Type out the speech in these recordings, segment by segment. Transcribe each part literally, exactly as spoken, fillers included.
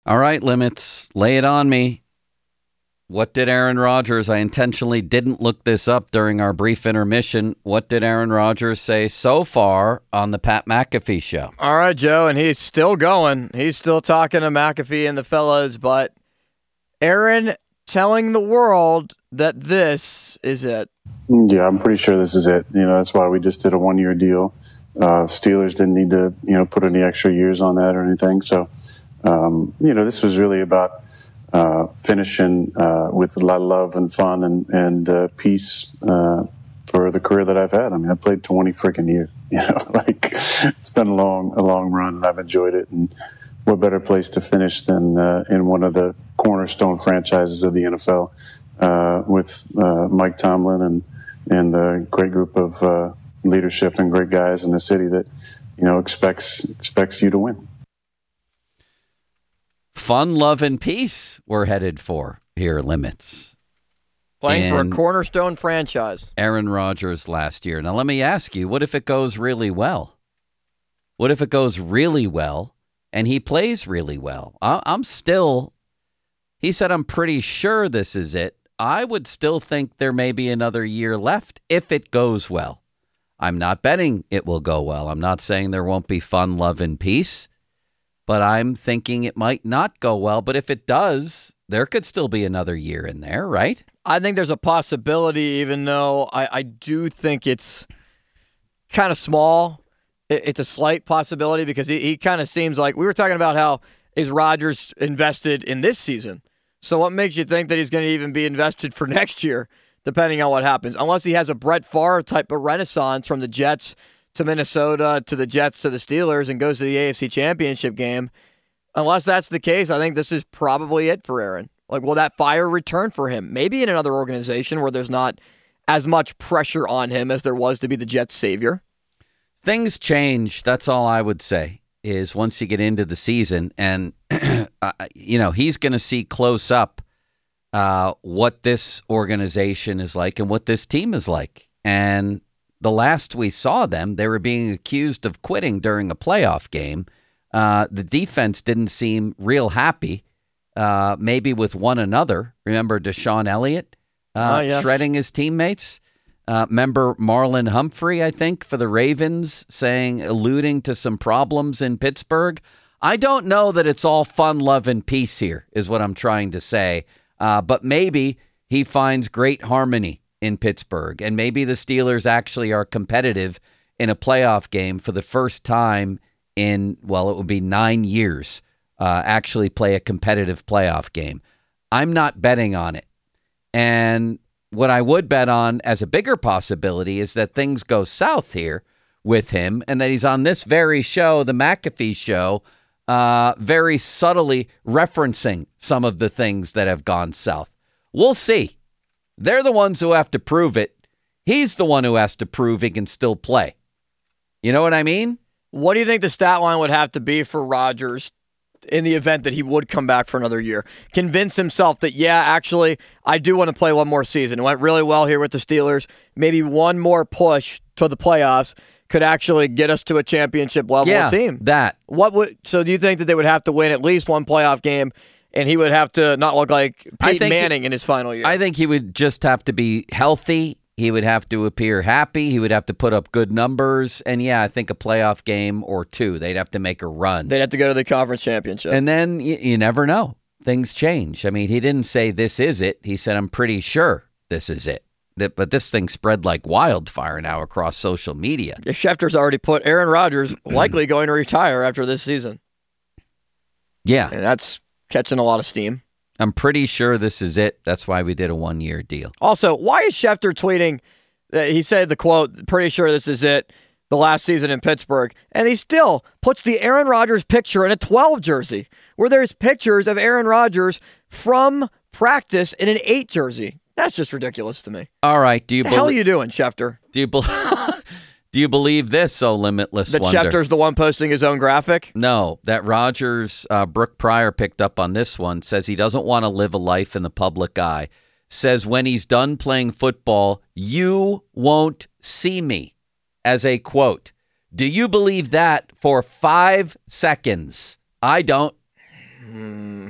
All right, Limits, lay it on me. What did Aaron Rodgers, I intentionally didn't look this up during our brief intermission. What did Aaron Rodgers say so far on the Pat McAfee show? All right, Joe, and he's still going. He's still talking to McAfee and the fellas, but Aaron telling the world that this is it. Yeah, I'm pretty sure this is it. You know, that's why we just did a one-year deal. Uh, Steelers didn't need to, you know, put any extra years on that or anything. So, um, you know, this was really about uh, finishing uh, with a lot of love and fun and, and uh, peace uh, for the career that I've had. I mean, I played twenty freaking years. You know, like it's been a long, a long run, and I've enjoyed it. And what better place to finish than uh, in one of the cornerstone franchises of the N F L uh, with uh, Mike Tomlin and and a great group of uh, leadership and great guys in the city that, you know, expects expects you to win. Fun, love, and peace we're headed for here, Limits. Playing And for a cornerstone franchise. Aaron Rodgers last year. Now, let me ask you, what if it goes really well? What if it goes really well and he plays really well? I- I'm still, he said, I'm pretty sure this is it. I would still think there may be another year left if it goes well. I'm not betting it will go well. I'm not saying there won't be fun, love, and peace, but I'm thinking it might not go well. But if it does, there could still be another year in there, right? I think there's a possibility, even though I, I do think it's kind of small. It, it's a slight possibility because he, he kind of seems like, we were talking about how is Rodgers invested in this season. So what makes you think that he's going to even be invested for next year, depending on what happens? Unless he has a Brett Favre type of renaissance from the Jets to Minnesota to the Jets to the Steelers and goes to the A F C Championship game. Unless that's the case, I think this is probably it for Aaron. Like, will that fire return for him? Maybe in another organization where there's not as much pressure on him as there was to be the Jets' savior. Things change. That's all I would say, is once you get into the season and, uh, you know, he's going to see close up uh, what this organization is like and what this team is like. And the last we saw them, they were being accused of quitting during a playoff game. Uh, the defense didn't seem real happy, uh, maybe with one another. Remember Deshaun Elliott uh, oh, yes. shredding his teammates? Uh, remember Marlon Humphrey, I think, for the Ravens, saying, alluding to some problems in Pittsburgh. I don't know that it's all fun, love, and peace here, is what I'm trying to say. Uh, but maybe he finds great harmony in Pittsburgh, and maybe the Steelers actually are competitive in a playoff game for the first time in, well, it would be nine years, uh, actually play a competitive playoff game. I'm not betting on it. And what I would bet on as a bigger possibility is that things go south here with him and that he's on this very show, the McAfee show, uh, very subtly referencing some of the things that have gone south. We'll see. They're the ones who have to prove it. He's the one who has to prove he can still play. You know what I mean? What do you think the stat line would have to be for Rodgers in the event that he would come back for another year? Convince himself that, yeah, actually, I do want to play one more season. It went really well here with the Steelers. Maybe one more push to the playoffs could actually get us to a championship level yeah, team. That. What would so do you think that they would have to win at least one playoff game and he would have to not look like Peyton Manning he, in his final year? I think he would just have to be healthy. He would have to appear happy. He would have to put up good numbers. And, yeah, I think a playoff game or two. They'd have to make a run. They'd have to go to the conference championship. And then you, you never know. Things change. I mean, he didn't say this is it. He said, I'm pretty sure this is it. But this thing spread like wildfire now across social media. Yeah, Schefter's already put Aaron Rodgers likely going to retire after this season. Yeah. And that's catching a lot of steam. I'm pretty sure this is it. That's why we did a one-year deal. Also, why is Schefter tweeting that he said the quote, pretty sure this is it, the last season in Pittsburgh, and he still puts the Aaron Rodgers picture in a twelve jersey, where there's pictures of Aaron Rodgers from practice in an eight jersey. That's just ridiculous to me. All right. Do you the hell are you doing, Schefter? Do you believe? Do you believe this, oh limitless that wonder? Schefter's the one posting his own graphic? No, that Rodgers, uh, Brooke Pryor picked up on this one, says he doesn't want to live a life in the public eye. Says when he's done playing football, you won't see me, as a quote. Do you believe that for five seconds? I don't. Hmm.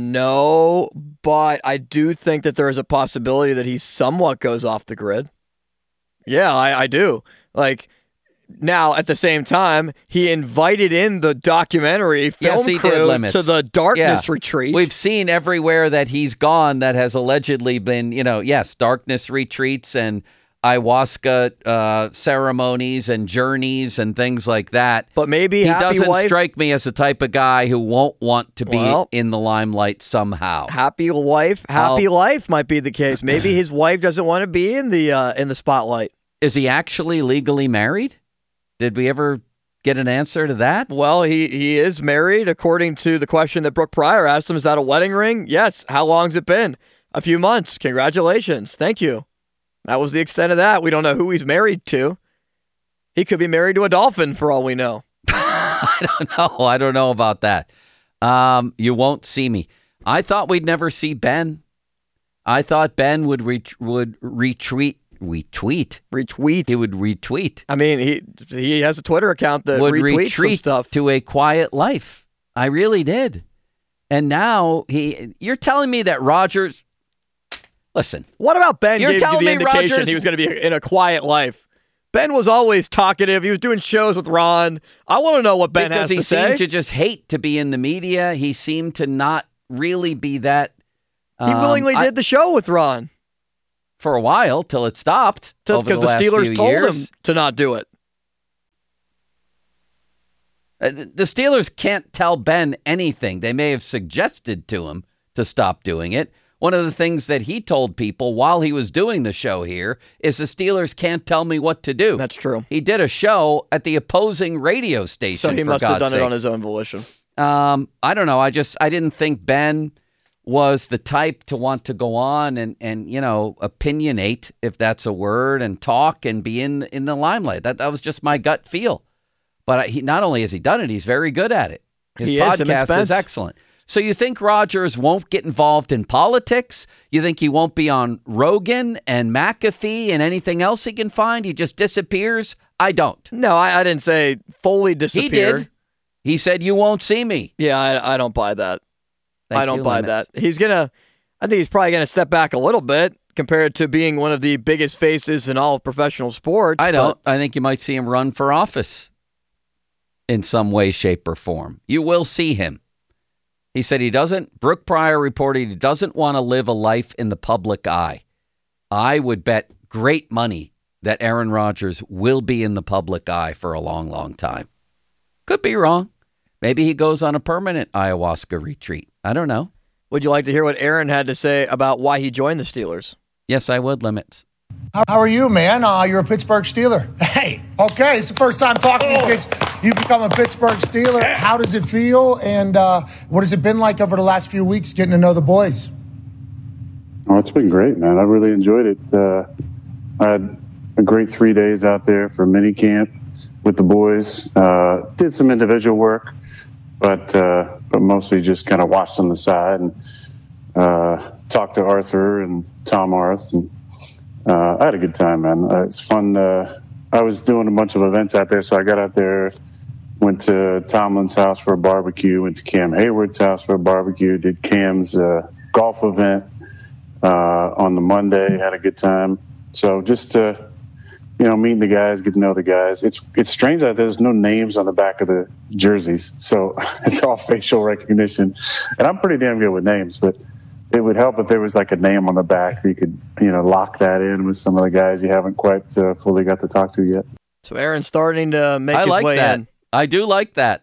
No, but I do think that there is a possibility that he somewhat goes off the grid. Yeah, I, I do. Like, now, at the same time, he invited in the documentary film Yes, he crew did, Limits. to the darkness Yeah. retreat. We've seen everywhere that he's gone that has allegedly been, you know, yes, darkness retreats and ayahuasca uh, ceremonies and journeys and things like that. But maybe he Happy doesn't Wife, strike me as the type of guy who won't want to be Well, in the limelight somehow. Happy Wife, Happy I'll- Life might be the case. Maybe his wife doesn't want to be in the uh, in the spotlight. Is he actually legally married? Did we ever get an answer to that? Well, he, he is married, according to the question that Brooke Pryor asked him. Is that a wedding ring? Yes. How long's it been? A few months. Congratulations. Thank you. That was the extent of that. We don't know who he's married to. He could be married to a dolphin for all we know. I don't know. I don't know about that. Um, you won't see me. I thought we'd never see Ben. I thought Ben would ret- would retweet. Retweet. Retweet. He would retweet. I mean, he he has a Twitter account that would retweets some retreat stuff. to a quiet life. I really did. And now he. You're telling me that Rogers. Listen. What about Ben You're gave you telling the me indication Rodgers- he was going to be in a quiet life? Ben was always talkative. He was doing shows with Ron. I want to know what Ben because has he to seemed say. to just hate to be in the media. He seemed to not really be that. He willingly um, I- did the show with Ron for a while till it stopped. over because the, the, last Steelers few told years. him to not do it. Uh, The Steelers can't tell Ben anything. They may have suggested to him to stop doing it. One of the things that he told people while he was doing the show here is the Steelers can't tell me what to do. That's true. He did a show at the opposing radio station. So he for must have God's done it on sakes. his own volition. Um, I don't know. I just I didn't think Ben was the type to want to go on and, and you know opinionate, if that's a word, and talk and be in in the limelight. That that was just my gut feel. But I, he not only has he done it, he's very good at it. His He is, him and podcast Spence. is excellent. So you think Rodgers won't get involved in politics? You think he won't be on Rogan and McAfee and anything else he can find? He just disappears? I don't. No, I, I didn't say fully disappear. He did. He said, you won't see me. Yeah, I, I don't buy that. Thank I don't you, buy Limits. that. He's gonna. I think he's probably gonna step back a little bit compared to being one of the biggest faces in all of professional sports. I don't. but I think you might see him run for office in some way, shape, or form. You will see him. He said he doesn't. Brooke Pryor reported he doesn't want to live a life in the public eye. I would bet great money that Aaron Rodgers will be in the public eye for a long, long time. Could be wrong. Maybe he goes on a permanent ayahuasca retreat. I don't know. Would you like to hear what Aaron had to say about why he joined the Steelers? Yes, I would, Limits. How, how are you, man? Uh, you're a Pittsburgh Steeler. Hey, okay, it's the first time talking to you since you become a Pittsburgh Steeler. How does it feel, and uh, what has it been like over the last few weeks getting to know the boys? Oh, it's been great, man. I really enjoyed it. Uh, I had a great three days out there for mini camp with the boys. Uh, did some individual work, but uh, but mostly just kind of watched on the side and uh, talked to Arthur and Tom Arth. And uh, I had a good time, man. Uh, it's fun. Uh, I was doing a bunch of events out there, so I got out there, went to Tomlin's house for a barbecue, went to Cam Hayward's house for a barbecue, did Cam's uh, golf event uh, on the Monday, had a good time. So just, uh, you know, meeting the guys, getting to know the guys. It's it's strange that there's no names on the back of the jerseys, so it's all facial recognition. And I'm pretty damn good with names, but it would help if there was like a name on the back so you could, you know, lock that in with some of the guys you haven't quite uh, fully got to talk to yet. So Aaron's starting to make I his like way that. in. I do like that.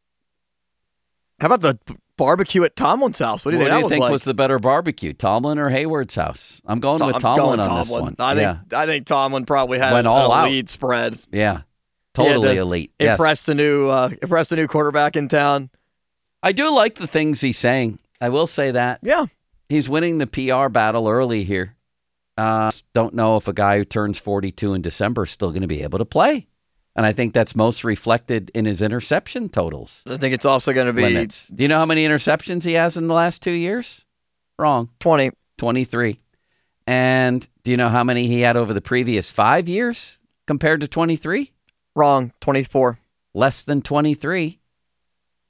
How about the b- barbecue at Tomlin's house? What do you What think do that you was think like? was the better barbecue, Tomlin or Hayward's house? I'm going with I'm Tomlin going on this Tomlin. one. I think yeah, I think Tomlin probably had Went an all out. elite spread. yeah, He had totally to elite. Yes. Impressed the new uh, impressed the new quarterback in town. I do like the things he's saying. I will say that. Yeah. He's winning the P R battle early here. Uh, don't know if a guy who turns forty-two in December is still going to be able to play. And I think that's most reflected in his interception totals. I think it's also going to be Limits. Do you know how many interceptions he has in the last two years? Wrong. twenty. twenty-three. And do you know how many he had over the previous five years compared to twenty-three? Wrong. twenty-four. Less than twenty-three.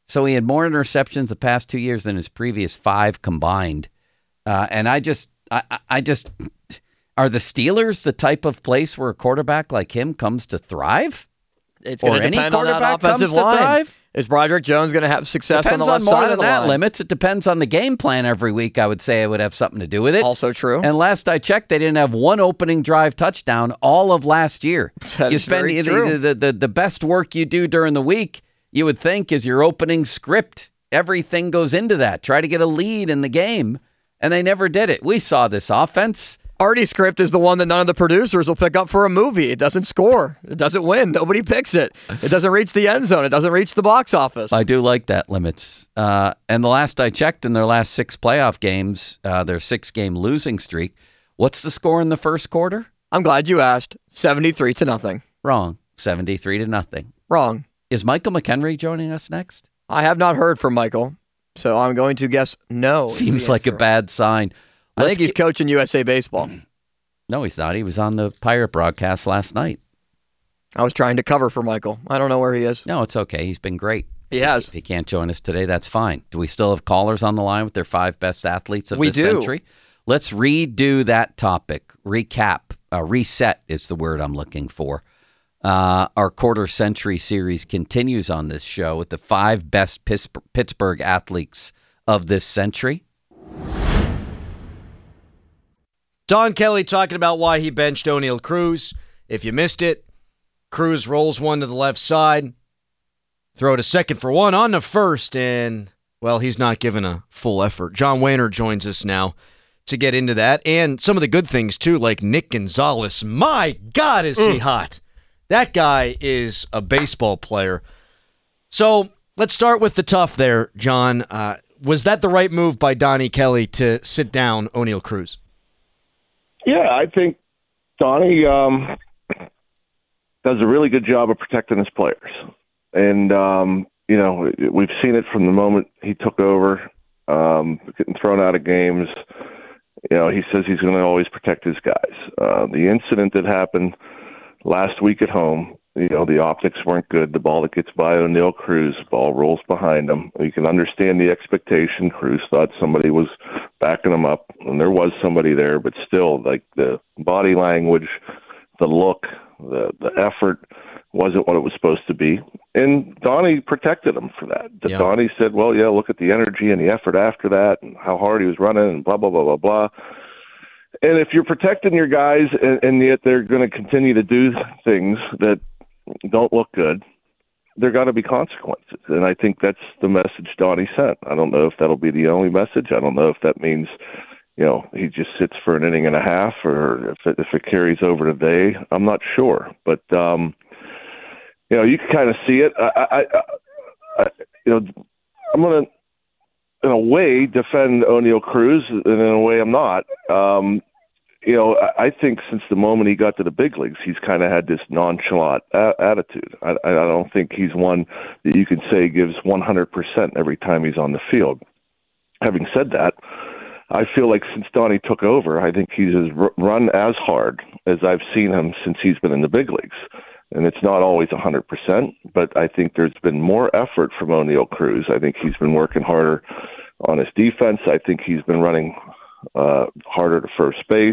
So he had more interceptions the past two years than his previous five combined. Uh, and I just, I, I just, are the Steelers the type of place where a quarterback like him comes to thrive? It's going to depend on that offensive line. Thrive? Is Broderick Jones going to have success Depends on the left on more side than of the that line? limits. It depends on the game plan every week. I would say it would have something to do with it. Also true. And last I checked, they didn't have one opening drive touchdown all of last year. That you is spend very the, true. The, the, the best work you do during the week, you would think, is your opening script. Everything goes into that. Try to get a lead in the game, and they never did it. We saw this offense. Artie's script is the one that none of the producers will pick up for a movie. It doesn't score. It doesn't win. Nobody picks it. It doesn't reach the end zone. It doesn't reach the box office. I do like that limits. Uh, and the last I checked, in their last six playoff games, uh, their six-game losing streak, what's the score in the first quarter? I'm glad you asked. seventy-three to nothing. Wrong. seventy-three to nothing. Wrong. Is Michael McHenry joining us next? I have not heard from Michael, so I'm going to guess no. Seems like a bad sign. I Let's think he's get- coaching U S A Baseball. No, he's not. He was on the Pirate broadcast last night. I was trying to cover for Michael. I don't know where he is. No, it's okay. He's been great. He has. If he can't join us today, that's fine. Do we still have callers on the line with their five best athletes of We this do. century? Let's redo that topic. Recap. Uh, reset is the word I'm looking for. Uh, our quarter century series continues on this show with the five best Pis- Pittsburgh athletes of this century. Don Kelly talking about why he benched O'Neal Cruz. If you missed it, Cruz rolls one to the left side, throw to second for one on the first, and, well, he's not given a full effort. John Wehner joins us now to get into that, and some of the good things, too, like Nick Gonzalez. My God, is he hot. That guy is a baseball player. So let's start with the tough there, John. Uh, was that the right move by Donnie Kelly to sit down O'Neal Cruz? Yeah, I think Donnie um, does a really good job of protecting his players. And, um, you know, we've seen it from the moment he took over, um, getting thrown out of games. You know, he says he's going to always protect his guys. Uh, the incident that happened last week at home, you know, the optics weren't good. The ball that gets by O'Neal Cruz, the ball rolls behind him. You can understand the expectation. Cruz thought somebody was backing him up, and there was somebody there, but still, like, the body language, the look, the the effort wasn't what it was supposed to be. And Donnie protected him for that. Yeah. Donnie said, well, yeah, look at the energy and the effort after that and how hard he was running and blah, blah, blah, blah, blah. And if you're protecting your guys and, and yet they're going to continue to do things that don't look good, there got to be consequences. And I think that's the message Donnie sent. I don't know if that'll be the only message. I don't know if that means, you know, he just sits for an inning and a half, or if it, if it carries over today. I'm not sure. But, um, you know, you can kind of see it. I, I, I, I you know, I'm going to, in a way, defend O'Neal Cruz, and in a way I'm not. Um, you know, I, I think since the moment he got to the big leagues, he's kind of had this nonchalant a- attitude. I, I don't think he's one that you can say gives one hundred percent every time he's on the field. Having said that, I feel like since Donnie took over, I think he's r- run as hard as I've seen him since he's been in the big leagues. And it's not always one hundred percent, but I think there's been more effort from O'Neal Cruz. I think he's been working harder on his defense. I think he's been running uh, harder to first base.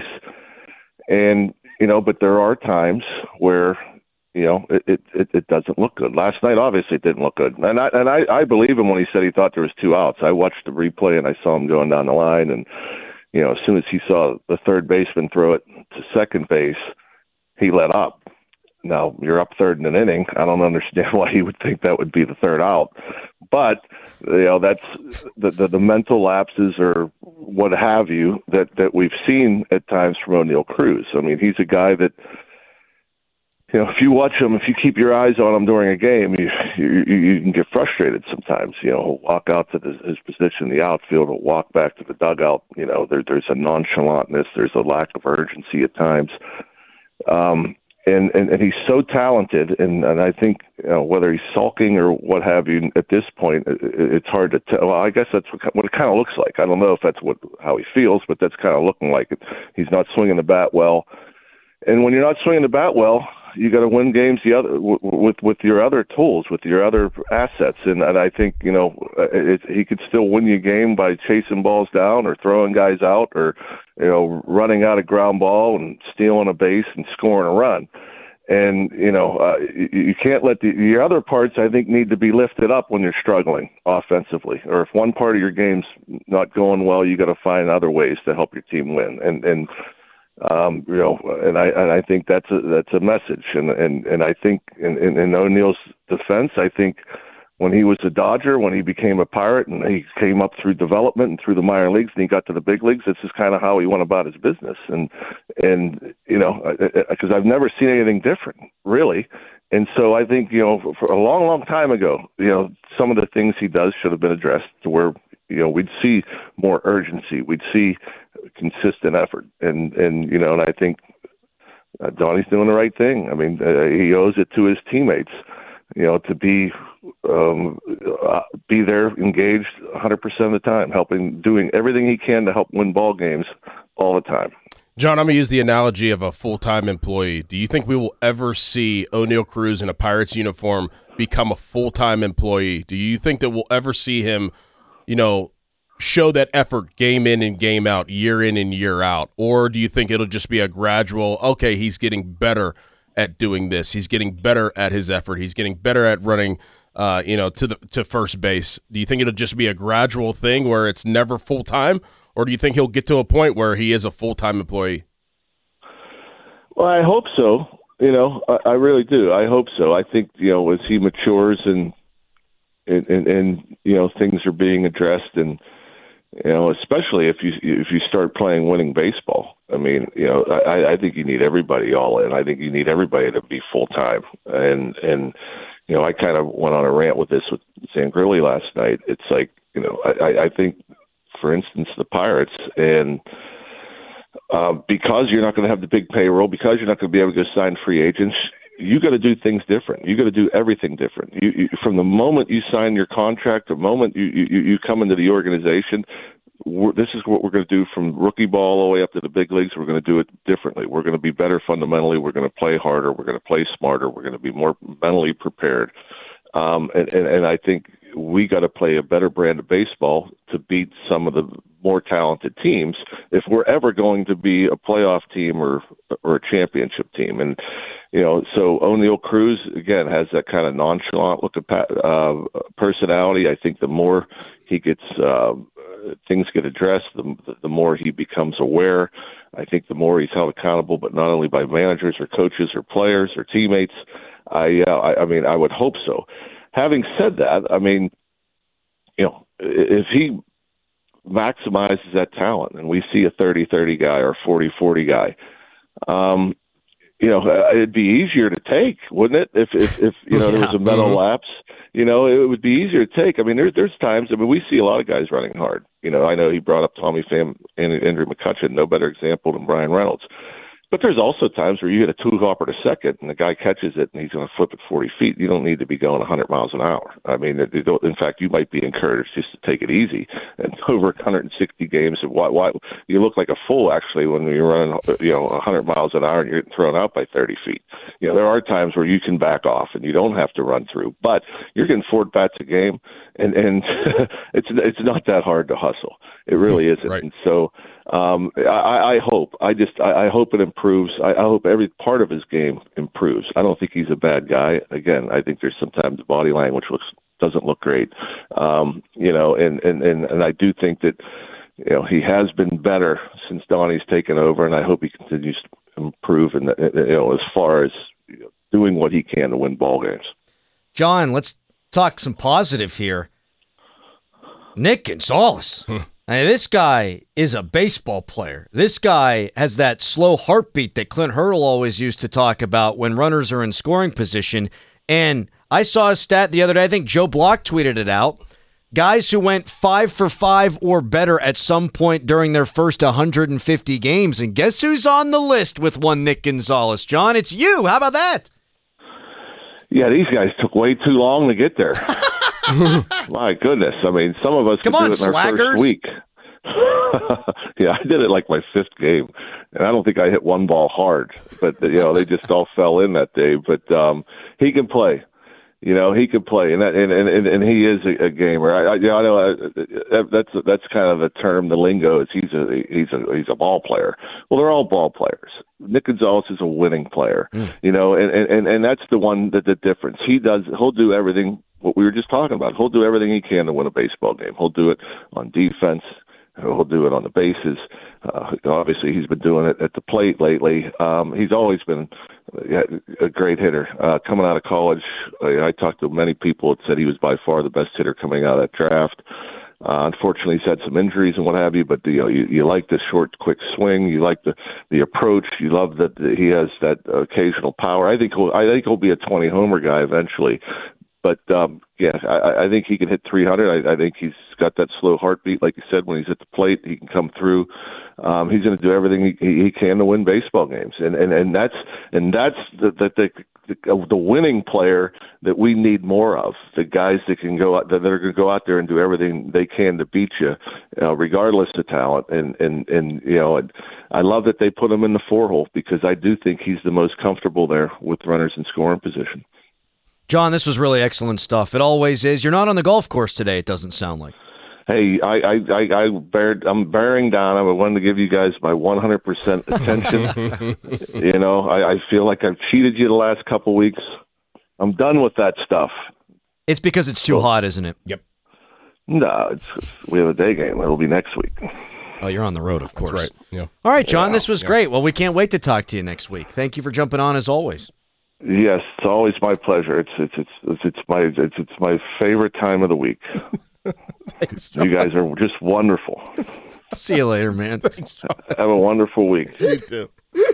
And, you know, but there are times where, you know, it, it, it, it doesn't look good. Last night, obviously, it didn't look good. And I and I, I believe him when he said he thought there was two outs. I watched the replay, and I saw him going down the line. And, you know, as soon as he saw the third baseman throw it to second base, he let up. Now, you're up third in an inning. I don't understand why he would think that would be the third out. But, you know, that's the, the, the mental lapses or what have you that, that we've seen at times from O'Neal Cruz. I mean, he's a guy that, you know, if you watch him, if you keep your eyes on him during a game, you you, you can get frustrated sometimes. You know, he'll walk out to the, his position in the outfield, he'll walk back to the dugout. You know, there, there's a nonchalantness, there's a lack of urgency at times. Um, And, and, and he's so talented, and, and I think, you know, whether he's sulking or what have you, at this point, it, it's hard to tell. Well, I guess that's what, what it kind of looks like. I don't know if that's what how he feels, but that's kind of looking like it. He's not swinging the bat well. And when you're not swinging the bat well, you got to win games the other w- with with your other tools, with your other assets, and, and I think you know it, he could still win you a game by chasing balls down or throwing guys out or you know running out a ground ball and stealing a base and scoring a run. And, you know, uh, you, you can't let the, your other parts, I think, need to be lifted up when you're struggling offensively. Or if one part of your game's not going well, you got to find other ways to help your team win. And, and um, you know, and I and I think that's a, that's a message. And, and, and I think in, in, in O'Neill's defense, I think when he was a Dodger, when he became a Pirate, and he came up through development and through the minor leagues, and he got to the big leagues, this is kind of how he went about his business. And, and you know, because I've never seen anything different, really. And so I think, you know, for a long, long time ago, you know, some of the things he does should have been addressed to where, you know, we'd see more urgency. We'd see consistent effort. And, and you know, and I think uh, Donnie's doing the right thing. I mean, uh, he owes it to his teammates, you know, to be um, uh, be there, engaged one hundred percent of the time, helping, doing everything he can to help win ball games all the time. John, I'm going to use the analogy of a full-time employee. Do you think we will ever see O'Neill Cruz in a Pirates uniform become a full-time employee? Do you think that we'll ever see him, you know, show that effort game in and game out, year in and year out? Or do you think it'll just be a gradual, okay, he's getting better at doing this. He's getting better at his effort. He's getting better at running, uh, you know, to the to first base. Do you think it'll just be a gradual thing where it's never full time, or do you think he'll get to a point where he is a full time employee? Well, I hope so. You know, I, I really do. I hope so. I think you know as he matures and and, and and you know things are being addressed and. You know, especially if you if you start playing winning baseball. I mean, you know, I, I think you need everybody all in. I think you need everybody to be full time. And and you know, I kind of went on a rant with this with Zangrilli last night. It's like you know, I, I think, for instance, the Pirates and uh, because you're not going to have the big payroll, because you're not going to be able to go sign free agents. You got to do things different. You got to do everything different. You, you, from the moment you sign your contract, the moment you, you, you come into the organization, we're, this is what we're going to do from rookie ball all the way up to the big leagues. We're going to do it differently. We're going to be better fundamentally. We're going to play harder. We're going to play smarter. We're going to be more mentally prepared. Um, and, and, and I think we got to play a better brand of baseball to beat some of the more talented teams if we're ever going to be a playoff team or or a championship team. And you know, so O'Neill Cruz again has that kind of nonchalant look at uh, personality. I think the more he gets uh, things get addressed, the the more he becomes aware. I think the more he's held accountable, but not only by managers or coaches or players or teammates. I, uh, I I mean, I would hope so. Having said that, I mean, you know, if he maximizes that talent and we see a thirty thirty guy or forty forty guy, um, you know, it'd be easier to take, wouldn't it? If, if, if you know, yeah. there was a mental mm-hmm. lapse, you know, it would be easier to take. I mean, there's, there's times, I mean, we see a lot of guys running hard. You know, I know he brought up Tommy Pham and Andrew McCutchen, no better example than Brian Reynolds. But there's also times where you hit a two-hopper to second, and the guy catches it, and he's going to flip it forty feet. You don't need to be going one hundred miles an hour. I mean, it, it don't, in fact, you might be encouraged just to take it easy. And over one hundred sixty games, why, why you look like a fool actually when you're running, you know, one hundred miles an hour and you're getting thrown out by thirty feet. You know, there are times where you can back off and you don't have to run through, but you're getting four bats a game, and and it's it's not that hard to hustle. It really isn't. Right. And so. Um, I, I hope. I just. I, I hope it improves. I, I hope every part of his game improves. I don't think he's a bad guy. Again, I think there's sometimes body language looks doesn't look great. Um, you know, and, and, and, and I do think that you know he has been better since Donnie's taken over, and I hope he continues to improve. And you know, as far as you know, doing what he can to win ball games. John, let's talk some positive here. Nick Gonzalez. I mean, this guy is a baseball player. This guy has that slow heartbeat that Clint Hurdle always used to talk about when runners are in scoring position. And I saw a stat the other day, I think Joe Block tweeted it out. Guys who went five for five or better at some point during their first one hundred fifty games. And guess who's on the list with one Nick Gonzalez? John, it's you. How about that? Yeah, these guys took way too long to get there. My goodness. I mean, some of us Come could on, do it in our slackers. first week. yeah, I did it like my fifth game, and I don't think I hit one ball hard, but you know they just all fell in that day. But um, he can play. You know, he could play, and that, and, and and he is a, a gamer. I, I, you know, I know uh, that's that's kind of a term. The lingo is he's a he's a he's a ball player. Well, they're all ball players. Nick Gonzalez is a winning player. Mm. You know, and, and and that's the one that the difference. He does. He'll do everything. What we were just talking about. He'll do everything he can to win a baseball game. He'll do it on defense. He'll do it on the bases. Uh, obviously, he's been doing it at the plate lately. Um, he's always been a great hitter. Uh, coming out of college, I, I talked to many people that said he was by far the best hitter coming out of that draft. Uh, unfortunately, he's had some injuries and what have you, but you know, you, you like the short, quick swing. You like the, the approach. You love that he has that occasional power. I think he'll, I think he'll be a twenty homer guy eventually. But, um, yeah, I, I think he can hit three hundred. I, I think he's got that slow heartbeat. Like you said, when he's at the plate, he can come through. Um, he's going to do everything he, he can to win baseball games. And, and, and that's and that's the, the, the, the winning player that we need more of, the guys that can go out, that are going to go out there and do everything they can to beat you, uh, regardless of talent. And, and, and you know, and I love that they put him in the four hole because I do think he's the most comfortable there with runners in scoring position. John, this was really excellent stuff. It always is. You're not on the golf course today, it doesn't sound like. Hey, I, I, I, I bear, I'm bearing down. I wanted to give you guys my one hundred percent attention. You know, I, I feel like I've cheated you the last couple weeks. I'm done with that stuff. It's because it's too so, hot, isn't it? Yep. No, it's, we have a day game. It'll be next week. Oh, you're on the road, of course. That's right. Yeah. All right, John, yeah. this was yeah. great. Well, we can't wait to talk to you next week. Thank you for jumping on as always. Yes, it's always my pleasure. It's it's it's it's, it's my it's it's my favorite time of the week. Thanks, you guys are just wonderful. See you later, man. Thanks, have a wonderful week. You too.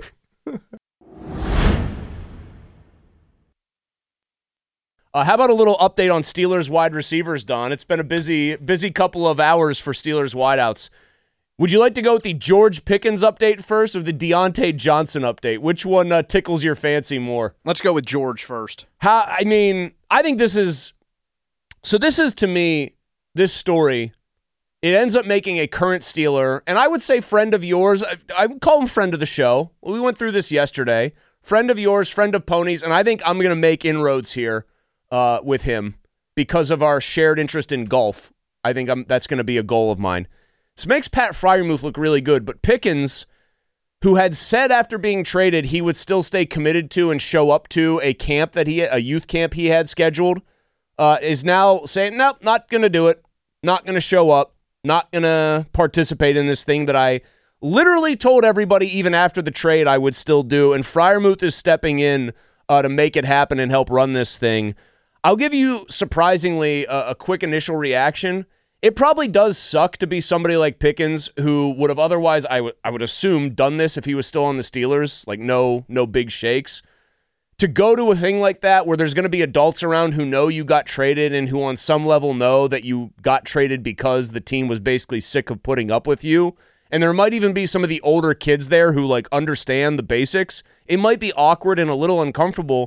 Uh, how about a little update on Steelers wide receivers, Don? It's been a busy busy couple of hours for Steelers wideouts. Would you like to go with the George Pickens update first or the Deontay Johnson update? Which one uh, tickles your fancy more? Let's go with George first. How? I mean, I think this is – so this is, to me, this story, it ends up making a current Steeler, and I would say friend of yours. I, I would call him friend of the show. We went through this yesterday. Friend of yours, friend of Ponies, and I think I'm going to make inroads here uh, with him because of our shared interest in golf. I think I'm, that's going to be a goal of mine. This makes Pat Freiermuth look really good, but Pickens, who had said after being traded he would still stay committed to and show up to a camp that he, a youth camp he had scheduled, uh, is now saying, nope, not going to do it, not going to show up, not going to participate in this thing that I literally told everybody even after the trade I would still do, and Freiermuth is stepping in uh, to make it happen and help run this thing. I'll give you, surprisingly, a, a quick initial reaction. It probably does suck to be somebody like Pickens who would have otherwise, I would I would assume, done this if he was still on the Steelers, like no no big shakes. To go to a thing like that where there's going to be adults around who know you got traded and who on some level know that you got traded because the team was basically sick of putting up with you, and there might even be some of the older kids there who like understand the basics. It might be awkward and a little uncomfortable,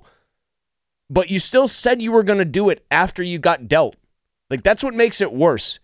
but you still said you were going to do it after you got dealt. Like, that's what makes it worse.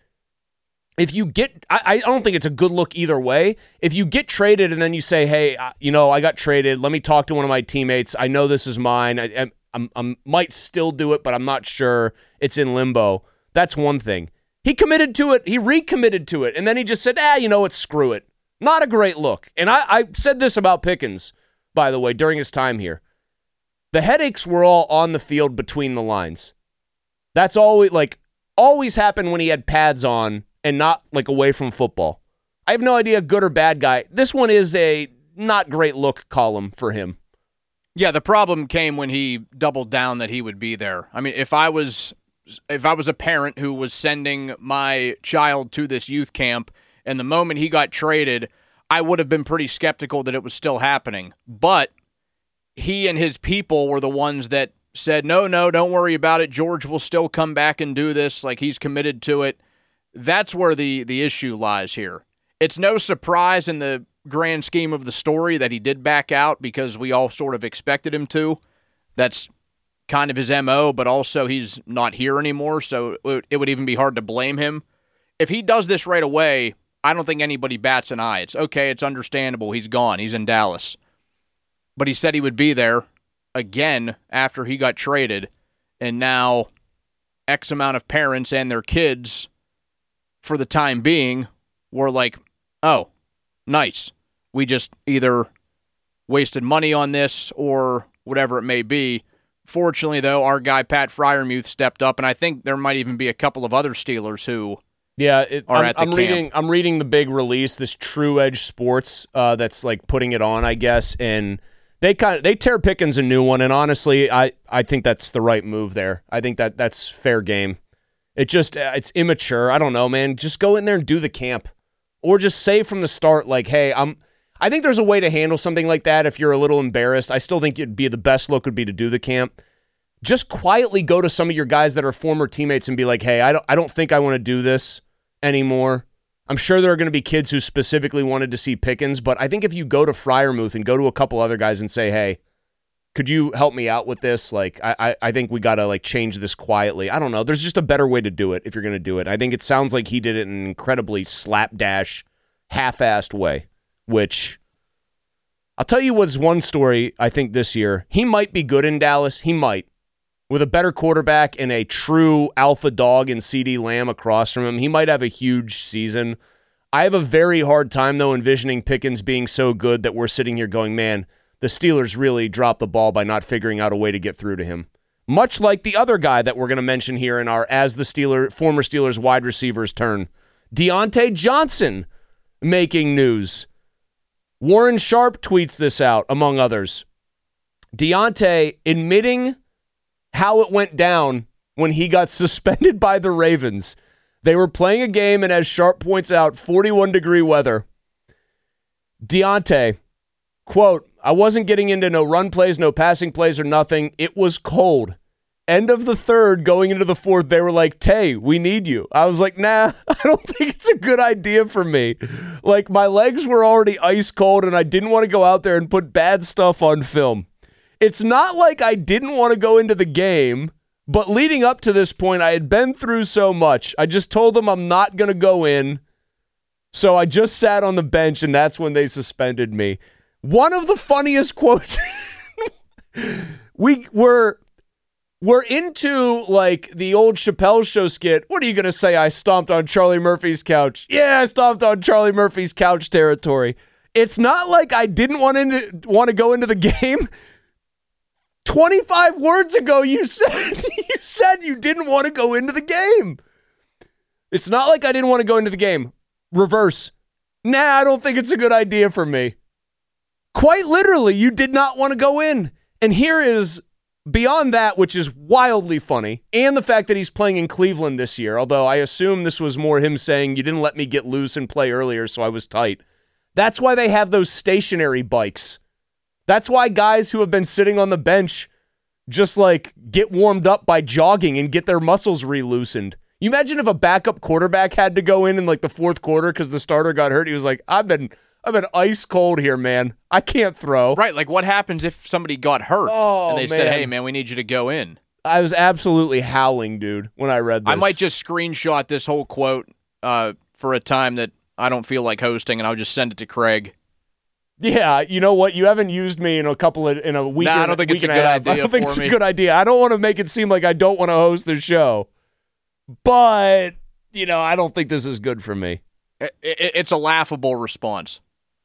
If you get, I, I don't think it's a good look either way. If you get traded and then you say, hey, you know, I got traded. Let me talk to one of my teammates. I know this is mine. I, I, I might still do it, but I'm not sure. It's in limbo. That's one thing. He committed to it. He recommitted to it. And then he just said, ah, you know what? Screw it. Not a great look. And I, I said this about Pickens, by the way, during his time here. The headaches were all on the field between the lines. That's always, like, always happened when he had pads on and not like away from football. I have no idea, good or bad guy. This one is a not great look column for him. Yeah, the problem came when he doubled down that he would be there. I mean, if I was if I was a parent who was sending my child to this youth camp, and the moment he got traded, I would have been pretty skeptical that it was still happening. But he and his people were the ones that said, no, no, don't worry about it. George will still come back and do this. Like, he's committed to it. That's where the, the issue lies here. It's no surprise in the grand scheme of the story that he did back out because we all sort of expected him to. That's kind of his M O, but also he's not here anymore, so it would even be hard to blame him. If he does this right away, I don't think anybody bats an eye. It's okay, it's understandable. He's gone. He's in Dallas. But he said he would be there again after he got traded, and now X amount of parents and their kids, for the time being, were like, oh, nice. We just either wasted money on this or whatever it may be. Fortunately, though, our guy Pat Freiermuth stepped up, and I think there might even be a couple of other Steelers who yeah, it, are I'm, at the I'm camp. reading. I'm reading the big release, this True Edge Sports, uh, that's like putting it on, I guess, and they kind of they tear Pickens a new one, and honestly, I, I think that's the right move there. I think that that's fair game. It just it's immature. I don't know, man. Just go in there and do the camp, or just say from the start, like, hey, I'm. I think there's a way to handle something like that if you're a little embarrassed. I still think it'd be the best look would be to do the camp. Just quietly go to some of your guys that are former teammates and be like, hey, I don't I don't think I want to do this anymore. I'm sure there are going to be kids who specifically wanted to see Pickens, but I think if you go to Freiermuth and go to a couple other guys and say, hey, could you help me out with this? Like, I, I, I think we got to like change this quietly. I don't know. There's just a better way to do it if you're going to do it. I think it sounds like he did it in an incredibly slapdash, half-assed way. Which, I'll tell you what's one story I think this year. He might be good in Dallas. He might. With a better quarterback and a true alpha dog in CeeDee Lamb across from him, he might have a huge season. I have a very hard time, though, envisioning Pickens being so good that we're sitting here going, man, the Steelers really dropped the ball by not figuring out a way to get through to him. Much like the other guy that we're going to mention here in our As the Steeler, former Steelers wide receivers turn, Deontay Johnson making news. Warren Sharp tweets this out, among others. Deontay admitting how it went down when he got suspended by the Ravens. They were playing a game, and as Sharp points out, forty-one degree weather. Deontay, quote, I wasn't getting into no run plays, no passing plays or nothing. It was cold. End of the third, going into the fourth, they were like, Tay, we need you. I was like, nah, I don't think it's a good idea for me. Like, my legs were already ice cold, and I didn't want to go out there and put bad stuff on film. It's not like I didn't want to go into the game, but leading up to this point, I had been through so much. I just told them I'm not going to go in, so I just sat on the bench, and that's when they suspended me. One of the funniest quotes. we were... We're into, like, the old Chappelle Show skit. What are you going to say? I stomped on Charlie Murphy's couch. Yeah, I stomped on Charlie Murphy's couch territory. It's not like I didn't want to want to go into the game. twenty-five words ago, you said you said you didn't want to go into the game. It's not like I didn't want to go into the game. Reverse. Nah, I don't think it's a good idea for me. Quite literally, you did not want to go in. And here is... Beyond that, which is wildly funny, and the fact that he's playing in Cleveland this year, although I assume this was more him saying, you didn't let me get loose and play earlier, so I was tight. That's why they have those stationary bikes. That's why guys who have been sitting on the bench just, like, get warmed up by jogging and get their muscles re-loosened. You imagine if a backup quarterback had to go in in, like, the fourth quarter because the starter got hurt? He was like, I've been... I've been ice cold here, man. I can't throw. Right, like what happens if somebody got hurt oh, and they man. said, hey, man, we need you to go in? I was absolutely howling, dude, when I read this. I might just screenshot this whole quote uh, for a time that I don't feel like hosting, and I'll just send it to Craig. Yeah, you know what? You haven't used me in a couple of in a week. Nah, I don't think it's a good idea. I don't think for it's me. a good idea. I don't want to make it seem like I don't want to host the show, but you know, I don't think this is good for me. It, it, it's a laughable response.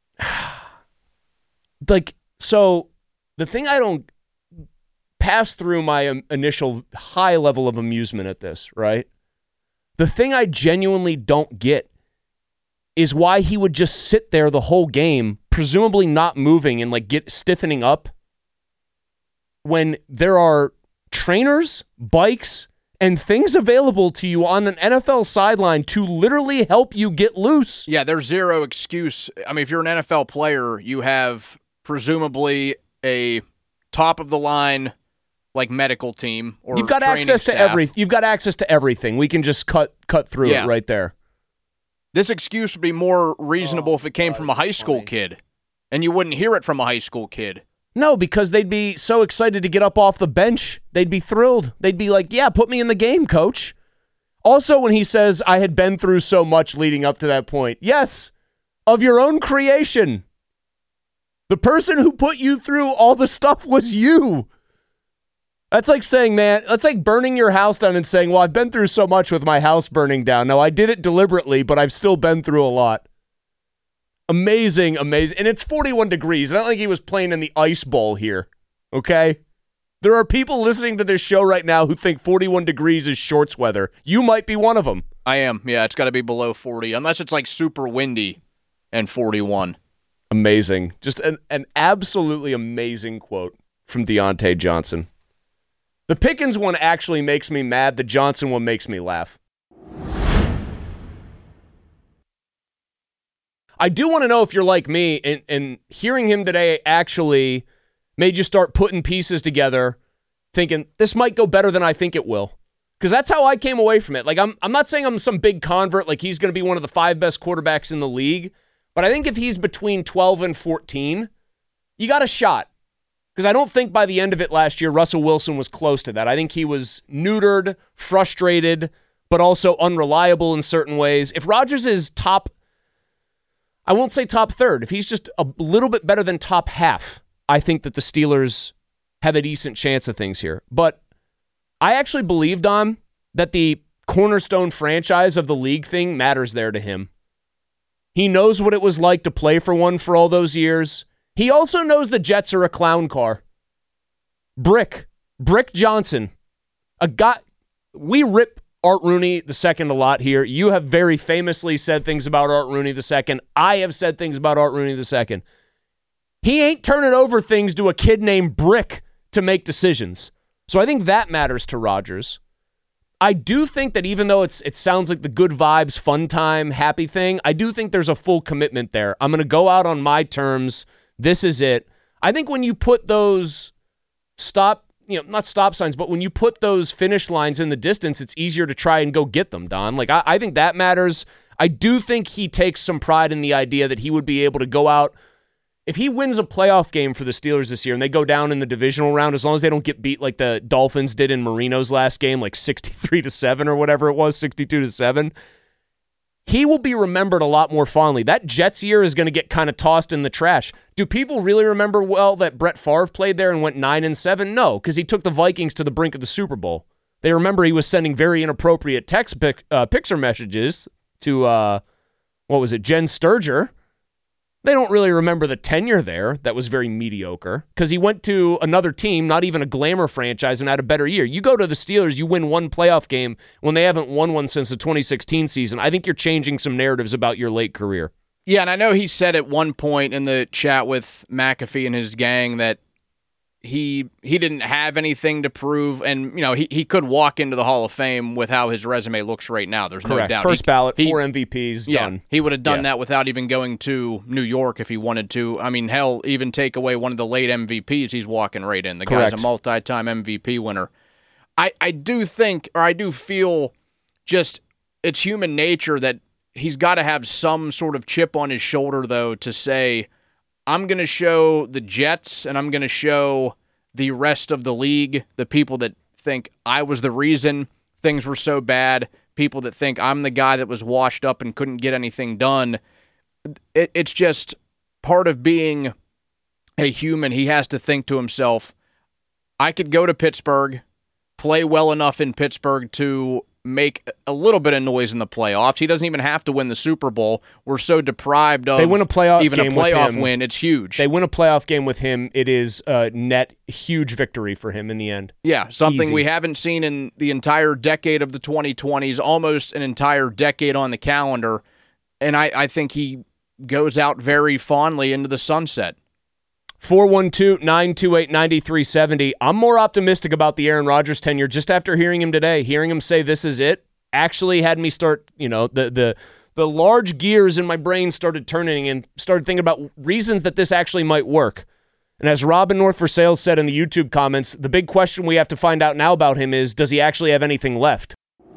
Like, so the thing I don't pass through my um, initial high level of amusement at this, right? The thing I genuinely don't get is why he would just sit there the whole game, presumably not moving and like get stiffening up when there are trainers, bikes, and things available to you on an N F L sideline to literally help you get loose. Yeah, there's zero excuse. I mean, if you're an N F L player, you have presumably a top-of-the-line like medical team or you've got training access to staff. every. You've got access to everything. We can just cut cut through Yeah. it right there. This excuse would be more reasonable Oh, if it came God, from a high school funny. kid, and you wouldn't hear it from a high school kid. No, because they'd be so excited to get up off the bench. They'd be thrilled. They'd be like, yeah, put me in the game, coach. Also, when he says, I had been through so much leading up to that point, yes, of your own creation. The person who put you through all the stuff was you. That's like saying, man, that's like burning your house down and saying, well, I've been through so much with my house burning down. Now, I did it deliberately, but I've still been through a lot. Amazing, amazing. And it's forty-one degrees. It's not like he was playing in the ice bowl here, okay? There are people listening to this show right now who think forty-one degrees is shorts weather. You might be one of them. I am. Yeah, it's got to be below forty, unless it's like super windy and forty-one. Amazing. Just an, an absolutely amazing quote from Deontay Johnson. The Pickens one actually makes me mad. The Johnson one makes me laugh. I do want to know if you're like me, and, and hearing him today actually made you start putting pieces together, thinking, this might go better than I think it will. Because that's how I came away from it. Like, I'm, I'm not saying I'm some big convert, like he's going to be one of the five best quarterbacks in the league, but I think if he's between twelve and fourteen, you got a shot. Because I don't think by the end of it last year, Russell Wilson was close to that. I think he was neutered, frustrated, but also unreliable in certain ways. If Rodgers is top, I won't say top third, if he's just a little bit better than top half, I think that the Steelers have a decent chance of things here. But I actually believe, Don, that the cornerstone franchise of the league thing matters there to him. He knows what it was like to play for one for all those years. He also knows the Jets are a clown car. Brick. Brick Johnson. A guy. We rip Art Rooney the second a lot here. You have very famously said things about Art Rooney the second. I have said things about Art Rooney the second. He ain't turning over things to a kid named Brick to make decisions. So I think that matters to Rodgers. I do think that even though it's it sounds like the good vibes, fun time, happy thing, I do think there's a full commitment there. I'm going to go out on my terms. This is it. I think when you put those stop, you know, not stop signs, but when you put those finish lines in the distance, it's easier to try and go get them, Don. Like, I, I think that matters. I do think he takes some pride in the idea that he would be able to go out. If he wins a playoff game for the Steelers this year and they go down in the divisional round, as long as they don't get beat like the Dolphins did in Marino's last game, like sixty-three to seven or whatever it was, sixty-two to seven, he will be remembered a lot more fondly. That Jets year is going to get kind of tossed in the trash. Do people really remember well that Brett Favre played there and went nine and seven? No, because he took the Vikings to the brink of the Super Bowl. They remember he was sending very inappropriate text pic, uh, picture messages to, uh, what was it, Jen Sturger. They don't really remember the tenure there that was very mediocre because he went to another team, not even a glamour franchise, and had a better year. You go to the Steelers, you win one playoff game when they haven't won one since the twenty sixteen season. I think you're changing some narratives about your late career. Yeah, and I know he said at one point in the chat with McAfee and his gang that he he didn't have anything to prove, and you know he, he could walk into the Hall of Fame with how his resume looks right now. There's Correct. no doubt. First he, ballot, he, four M V Ps, yeah, done. He would have done yeah. that without even going to New York if he wanted to. I mean, hell, even take away one of the late M V Ps, he's walking right in. The Correct. guy's a multi-time M V P winner. I, I do think, or I do feel just it's human nature that he's got to have some sort of chip on his shoulder, though, to say, I'm going to show the Jets and I'm going to show the rest of the league, the people that think I was the reason things were so bad, people that think I'm the guy that was washed up and couldn't get anything done. It, it's just part of being a human. He has to think to himself, I could go to Pittsburgh, play well enough in Pittsburgh to make a little bit of noise in the playoffs. He doesn't even have to win the Super Bowl. We're so deprived of they win a playoff even game a playoff with him. win. It's huge. They win a playoff game with him. It is a net huge victory for him in the end. Yeah, something Easy. we haven't seen in the entire decade of the twenty twenties, almost an entire decade on the calendar. And I, I think he goes out very fondly into the sunset. four one two, nine two eight, nine three seven zero. I'm more optimistic about the Aaron Rodgers tenure just after hearing him today. Hearing him say this is it actually had me start, you know, the the the large gears in my brain started turning and started thinking about reasons that this actually might work. And as Robin North for Sales said in the YouTube comments, the big question we have to find out now about him is, does he actually have anything left?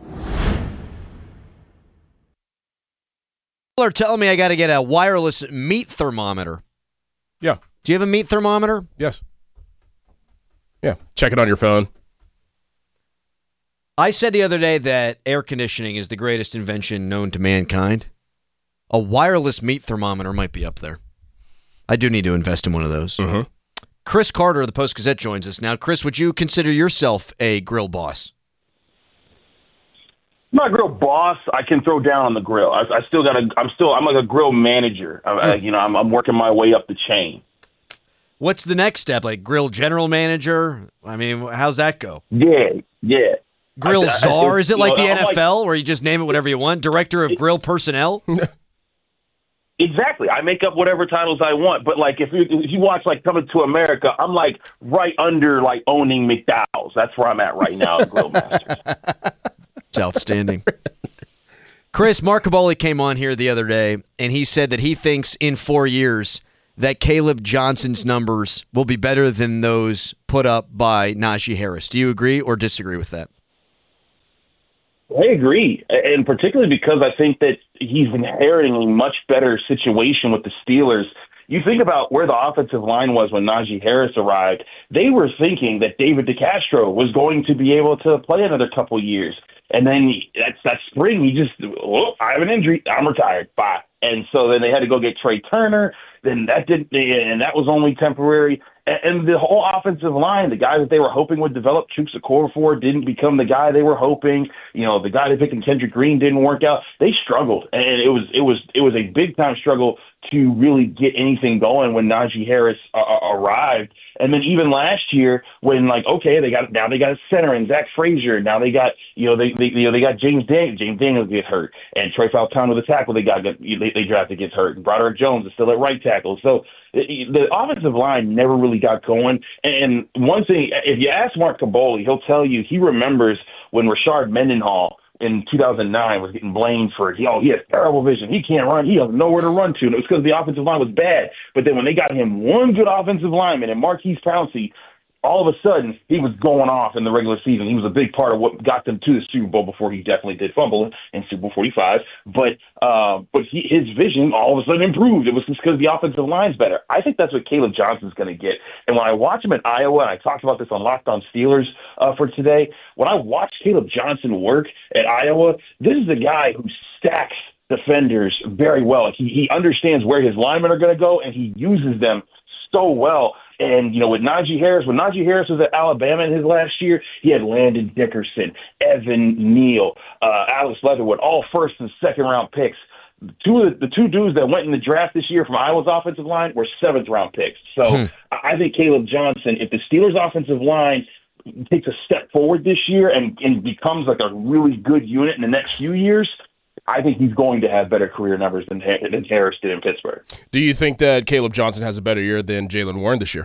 People are telling me I got to get a wireless meat thermometer. Yeah. Do you have a meat thermometer? Yes. Yeah. Check it on your phone. I said the other day that air conditioning is the greatest invention known to mankind. A wireless meat thermometer might be up there. I do need to invest in one of those. Mm-hmm. Chris Carter of the Post-Gazette joins us now. Chris, would you consider yourself a grill boss? I'm not a grill boss. I can throw down on the grill. I, I still got to. I'm still. I'm like a grill manager. I, I, you know, I'm, I'm working my way up the chain. What's the next step? Like grill general manager? I mean, how's that go? Yeah, yeah. Grill I, I, czar? I, Is it you like know, the I'm N F L like, where you just name it whatever you want? Director of grill personnel? Exactly. I make up whatever titles I want. But like, if you if you watch like Coming to America, I'm like right under like owning McDowell's. That's where I'm at right now, at Grill Masters. It's outstanding. Chris, Mark Kaboly came on here the other day, and he said that he thinks in four years that Caleb Johnson's numbers will be better than those put up by Najee Harris. Do you agree or disagree with that? I agree, and particularly because I think that he's inheriting a much better situation with the Steelers. You think about where the offensive line was when Najee Harris arrived. They were thinking that David DeCastro was going to be able to play another couple years. And then that's that spring, he just, oh, I have an injury, I'm retired, bye. And so then they had to go get Trey Turner. Then that did, and that was only temporary. And the whole offensive line, the guy that they were hoping would develop, Chuks Okorafor, didn't become the guy they were hoping. You know, the guy they picked in Kendrick Green didn't work out. They struggled, and it was it was it was a big time struggle to really get anything going when Najee Harris uh, arrived. And then even last year, when like okay, they got now they got a center and Zach Frazier. Now they got you know they, they you know they got James Daniels. James Daniels gets hurt, and Trey Falcone with the tackle they got they, they drafted gets hurt. And Broderick Jones is still at right tackle. So the offensive line never really got going. And one thing, if you ask Mark Kaboly, he'll tell you he remembers when Rashard Mendenhall in two thousand nine was getting blamed for, oh, he has terrible vision. He can't run. He has nowhere to run to. And it was because the offensive line was bad. But then when they got him one good offensive lineman and Marquise Pouncey, all of a sudden, he was going off in the regular season. He was a big part of what got them to the Super Bowl before he definitely did fumble in Super Bowl forty-five. But uh, but he, his vision all of a sudden improved. It was just because the offensive line's better. I think that's what Caleb Johnson's going to get. And when I watch him at Iowa, and I talked about this on Locked On Steelers uh, for today, when I watch Caleb Johnson work at Iowa, this is a guy who stacks defenders very well. He, he understands where his linemen are going to go, and he uses them so well. And, you know, with Najee Harris, when Najee Harris was at Alabama in his last year, he had Landon Dickerson, Evan Neal, uh, Alex Leatherwood, all first and second round picks. Two of the, the two dudes that went in the draft this year from Iowa's offensive line were seventh round picks. So hmm. I think Caleb Johnson, if the Steelers' offensive line takes a step forward this year and, and becomes like a really good unit in the next few years, I think he's going to have better career numbers than, than Harris did in Pittsburgh. Do you think that Caleb Johnson has a better year than Jaylen Warren this year?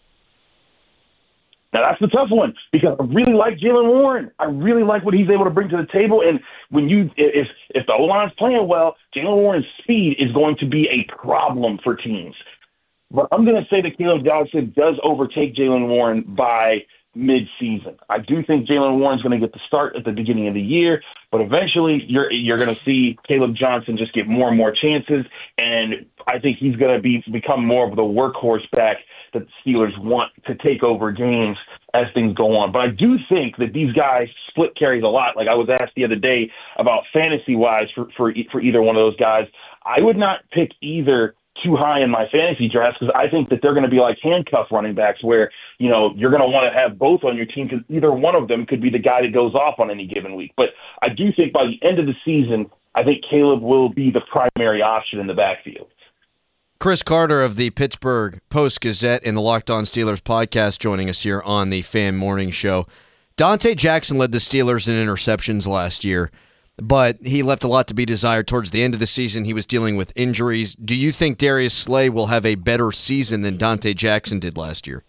Now, that's the tough one because I really like Jaylen Warren. I really like what he's able to bring to the table. And when you, if if the O-line's playing well, Jaylen Warren's speed is going to be a problem for teams. But I'm going to say that Caleb Johnson does overtake Jaylen Warren by mid-season. I do think Jaylen Warren's going to get the start at the beginning of the year, but eventually you're you're going to see Caleb Johnson just get more and more chances, and I think he's going to be become more of the workhorse back that the Steelers want to take over games as things go on. But I do think that these guys split carries a lot. Like I was asked the other day about fantasy-wise for, for, for either one of those guys. I would not pick either too high in my fantasy drafts because I think that they're going to be like handcuff running backs where, you know, you're going to want to have both on your team because either one of them could be the guy that goes off on any given week. But I do think by the end of the season, I think Caleb will be the primary option in the backfield. Chris Carter of the Pittsburgh Post-Gazette and the Locked On Steelers podcast joining us here on the Fan Morning Show. Dante Jackson led the Steelers in interceptions last year, but he left a lot to be desired towards the end of the season. He was dealing with injuries. Do you think Darius Slay will have a better season than Dante Jackson did last year?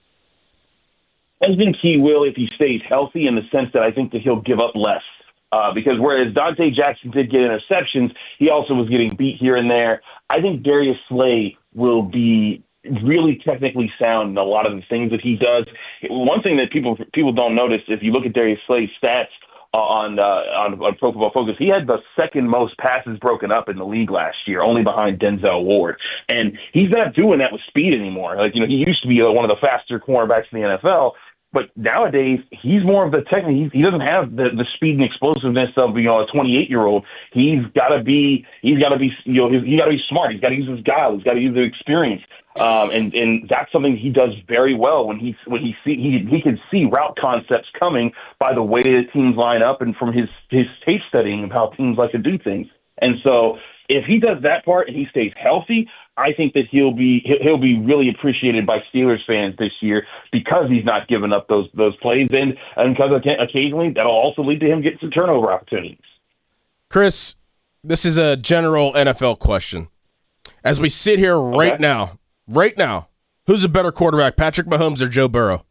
I think he will if he stays healthy in the sense that I think that he'll give up less. Uh, because whereas Dante Jackson did get interceptions, he also was getting beat here and there. I think Darius Slay will be really technically sound in a lot of the things that he does. One thing that people people don't notice, if you look at Darius Slay's stats on, uh, on on Pro Football Focus, he had the second most passes broken up in the league last year, only behind Denzel Ward. And he's not doing that with speed anymore. Like, you know, he used to be one of the faster cornerbacks in the N F L. But nowadays, he's more of the technique. He doesn't have the, the speed and explosiveness of, you know, a twenty-eight year old. He's got to be, he's got to be, you know, he's got to be smart. He's got to use his guile. He's got to use the experience. Um, and, and that's something he does very well when he, when he see, he, he can see route concepts coming by the way the teams line up and from his, his tape studying of how teams like to do things. And so if he does that part and he stays healthy, I think that he'll be he'll be really appreciated by Steelers fans this year because he's not giving up those those plays, and and because occasionally that'll also lead to him getting some turnover opportunities. Chris, this is a general N F L question. As we sit here right Okay. now, right now, who's a better quarterback, Patrick Mahomes or Joe Burrow?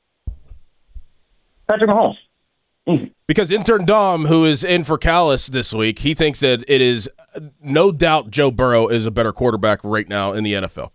Patrick Mahomes. Easy. Because intern Dom, who is in for Callis this week, he thinks that it is no doubt Joe Burrow is a better quarterback right now in the N F L.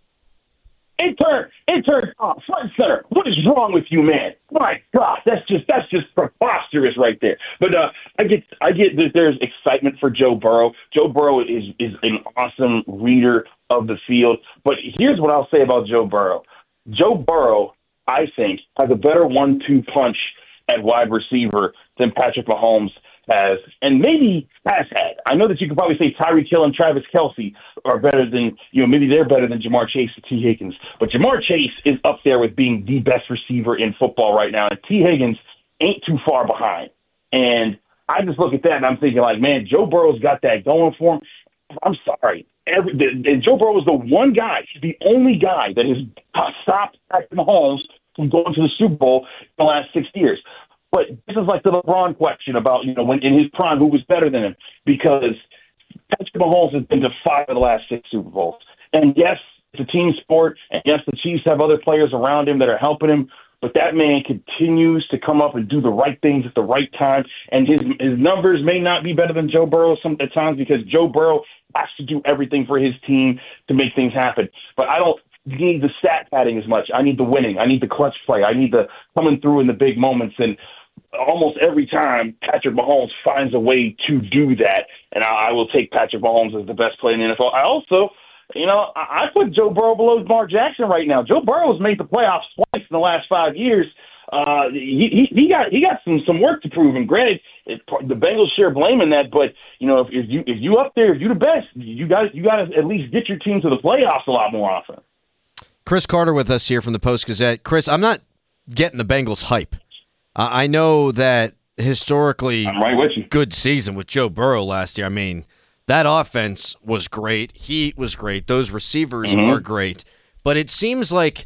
Intern, intern, uh, front and center. What is wrong with you, man? My God, that's just that's just preposterous right there. But uh, I get I get that there's excitement for Joe Burrow. Joe Burrow is is an awesome reader of the field. But here's what I'll say about Joe Burrow. Joe Burrow, I think, has a better one two punch at wide receiver than Patrick Mahomes has, and maybe has had. I know that you could probably say Tyreek Hill and Travis Kelce are better than, you know, maybe they're better than Jamar Chase and T. Higgins. But Jamar Chase is up there with being the best receiver in football right now, and T. Higgins ain't too far behind. And I just look at that and I'm thinking, like, man, Joe Burrow's got that going for him. I'm sorry. Every, and Joe Burrow is the one guy, he's the only guy that has stopped Patrick Mahomes from going to the Super Bowl in the last six years. But this is like the LeBron question about, you know, when in his prime, who was better than him? Because Patrick Mahomes has been to five of the last six Super Bowls. And yes, it's a team sport, and yes, the Chiefs have other players around him that are helping him, but that man continues to come up and do the right things at the right time. And his his numbers may not be better than Joe Burrow some at times because Joe Burrow has to do everything for his team to make things happen. But I don't need the stat padding as much. I need the winning. I need the clutch play. I need the coming through in the big moments. And almost every time Patrick Mahomes finds a way to do that, and I, I will take Patrick Mahomes as the best player in the N F L. I also, you know, I, I put Joe Burrow below Lamar Jackson right now. Joe Burrow has made the playoffs twice in the last five years. Uh, he, he, he got he got some some work to prove. And granted, it, the Bengals share blame in that. But you know, if, if you if you up there, if you the best, you got you got to at least get your team to the playoffs a lot more often. Chris Carter with us here from the Post-Gazette. Chris, I'm not getting the Bengals hype. Uh, I know that historically I'm right with you. Good season with Joe Burrow last year. I mean, that offense was great. He was great. Those receivers Mm-hmm. are great. But it seems like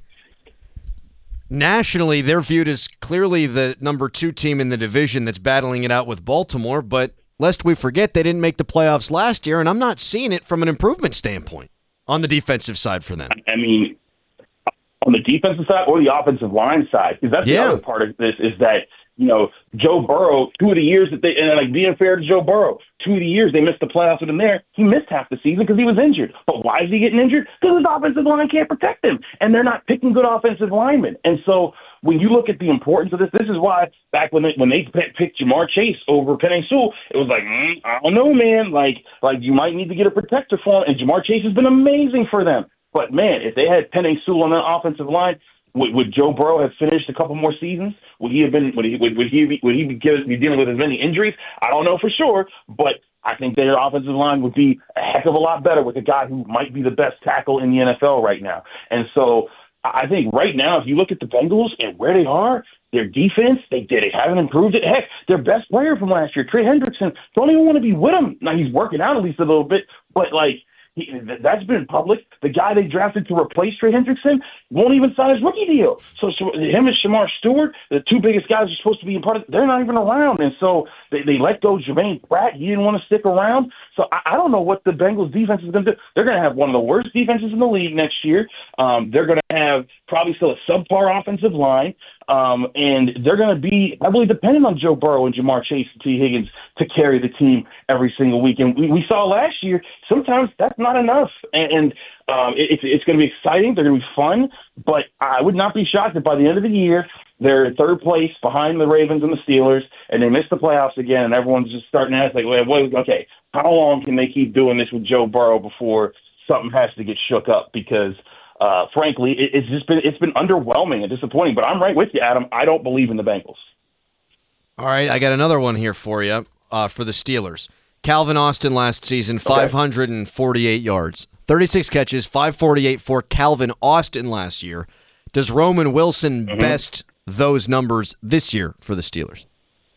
nationally they're viewed as clearly the number two team in the division that's battling it out with Baltimore. But lest we forget, they didn't make the playoffs last year, and I'm not seeing it from an improvement standpoint on the defensive side for them. I mean, on the defensive side or the offensive line side, because that's Yeah. the other part of this is that, you know, Joe Burrow, two of the years that they, and like being fair to Joe Burrow, two of the years they missed the playoffs with him there, he missed half the season because he was injured. But why is he getting injured? Because his offensive line can't protect him, and they're not picking good offensive linemen. And so when you look at the importance of this, this is why back when they, when they picked Jamar Chase over Penei Sewell, it was like, mm, I don't know, man. Like, like you might need to get a protector for him. And Jamar Chase has been amazing for them. But, man, if they had Penei Sewell on that offensive line, would, would Joe Burrow have finished a couple more seasons? Would he have been? Would he? Would, would he? Be, would he be, be dealing with as many injuries? I don't know for sure, but I think their offensive line would be a heck of a lot better with a guy who might be the best tackle in the N F L right now. And so I think right now, if you look at the Bengals and where they are, their defense, they did. They haven't improved it. Heck, their best player from last year, Trey Hendrickson, don't even want to be with him. Now he's working out at least a little bit, but like. He, that's been public. The guy they drafted to replace Trey Hendrickson won't even sign his rookie deal. So, so him and Shamar Stewart, the two biggest guys are supposed to be a part of it, they're not even around. And so they, they let go Jermaine Pratt. He didn't want to stick around. So I, I don't know what the Bengals defense is going to do. They're going to have one of the worst defenses in the league next year. Um, they're going to have probably still a subpar offensive line. Um, and they're going to be heavily dependent on Joe Burrow and Jamar Chase and T. Higgins to carry the team every single week. And we, we saw last year, sometimes that's not enough. And, and um, it, it's, it's going to be exciting. They're going to be fun. But I would not be shocked if by the end of the year, they're in third place behind the Ravens and the Steelers, and they miss the playoffs again, and everyone's just starting to ask, like, well, wait, okay, how long can they keep doing this with Joe Burrow before something has to get shook up? Because uh, frankly, it, it's just been it's been underwhelming and disappointing. But I'm right with you, Adam. I don't believe in the Bengals. All right, I got another one here for you uh, for the Steelers. Calvin Austin last season, five hundred forty-eight yards, thirty-six catches, five forty-eight for Calvin Austin last year. Does Roman Wilson mm-hmm. best those numbers this year for the Steelers?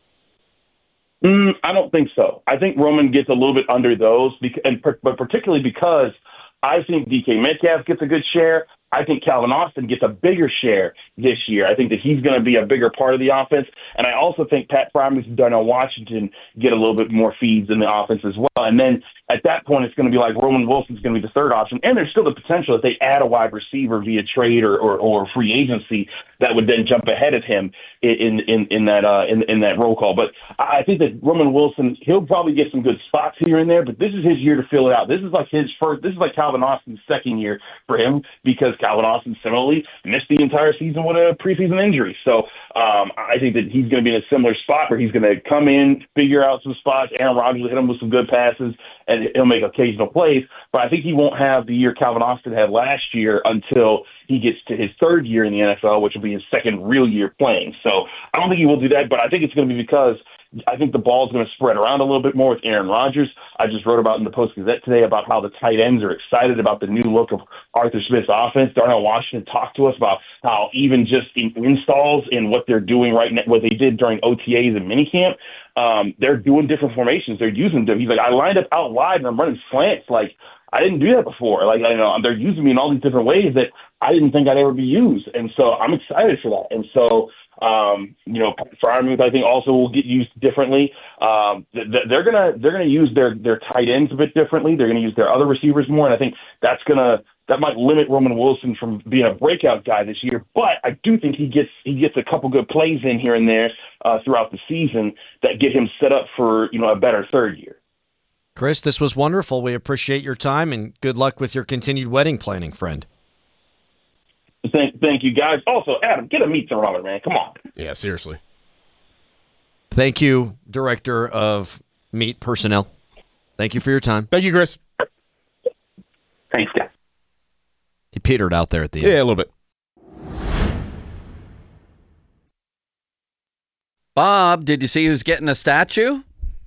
Mm, I don't think so. I think Roman gets a little bit under those, because, and per, but particularly because I think D K Metcalf gets a good share. I think Calvin Austin gets a bigger share this year. I think that he's going to be a bigger part of the offense. And I also think Pat Freiermuth and Darnell Washington get a little bit more feeds in the offense as well. And then at that point, it's going to be like Roman Wilson's going to be the third option. And there's still the potential that they add a wide receiver via trade or, or, or free agency that would then jump ahead of him in in, in that uh, in, in that roll call. But I think that Roman Wilson, he'll probably get some good spots here and there, but this is his year to fill it out. This is like his first, this is like Calvin Austin's second year for him, because Calvin Austin similarly missed the entire season with a preseason injury. So um, I think that he's going to be in a similar spot where he's going to come in, figure out some spots. Aaron Rodgers will hit him with some good passes, and he'll make occasional plays. But I think he won't have the year Calvin Austin had last year until he gets to his third year in the N F L, which will be his second real year playing. So I don't think he will do that, but I think it's going to be because I think the ball is going to spread around a little bit more with Aaron Rodgers. I just wrote about in the Post-Gazette today about how the tight ends are excited about the new look of Arthur Smith's offense. Darnell Washington talked to us about how even just in installs in what they're doing right now, what they did during O T As and minicamp, um, they're doing different formations. They're using them. He's like, I lined up out wide and I'm running slants. Like, I didn't do that before. Like, I know they're using me in all these different ways that I didn't think I'd ever be used. And so I'm excited for that. And so, um, you know, Freiermuth, I think, also will get used differently. Um, they're gonna they're gonna use their their tight ends a bit differently. They're gonna use their other receivers more, and I think that's gonna that might limit Roman Wilson from being a breakout guy this year. But I do think he gets he gets a couple good plays in here and there uh, throughout the season that get him set up for, you know, a better third year. Chris, this was wonderful. We appreciate your time, and good luck with your continued wedding planning, friend. Thank, thank you, guys. Also, Adam, get a meet thermometer, man. Come on. Yeah, seriously. Thank you, Director of Meat Personnel. Thank you for your time. Thank you, Chris. Thanks, guys. He petered out there at the yeah, end. Yeah, a little bit. Bob, did you see who's getting a statue?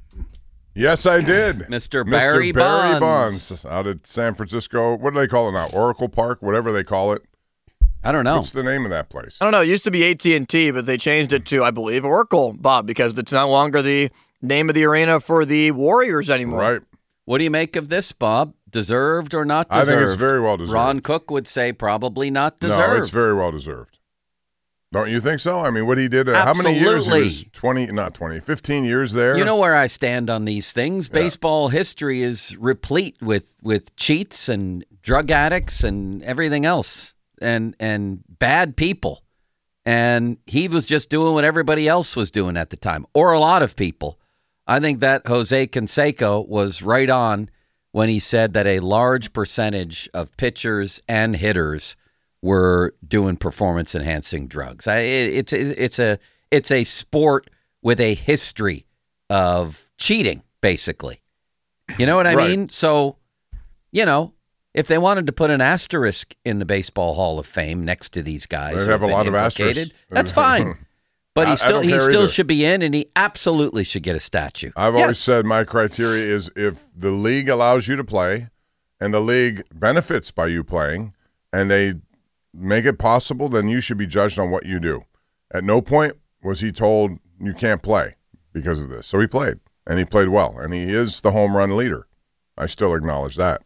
Yes, I did. Mister Barry, Mister Barry Bonds. Bonds out at San Francisco. What do they call it now? Oracle Park, whatever they call it. I don't know. What's the name of that place? I don't know. It used to be A T and T, but they changed it to, I believe, Oracle, Bob, because it's no longer the name of the arena for the Warriors anymore. Right. What do you make of this, Bob? Deserved or not deserved? I think it's very well deserved. Ron Cook would say probably not deserved. No, it's very well deserved. Don't you think so? I mean, what he did, uh, how many years? He was twenty, not twenty, fifteen years there. You know where I stand on these things. Yeah. Baseball history is replete with, with cheats and drug addicts and everything else. And and bad people. And he was just doing what everybody else was doing at the time, or a lot of people. I think that Jose Canseco was right on when he said that a large percentage of pitchers and hitters were doing performance-enhancing drugs. I, it, it's it's a it's a sport with a history of cheating, basically. You know what I right. mean? So, you know. If they wanted to put an asterisk in the Baseball Hall of Fame next to these guys, they have a lot of asterisks. That's fine. But he still he still either. should be in, and he absolutely should get a statue. I've yes. always said my criteria is if the league allows you to play, and the league benefits by you playing, and they make it possible, then you should be judged on what you do. At no point was he told you can't play because of this. So he played, and he played well, and he is the home run leader. I still acknowledge that.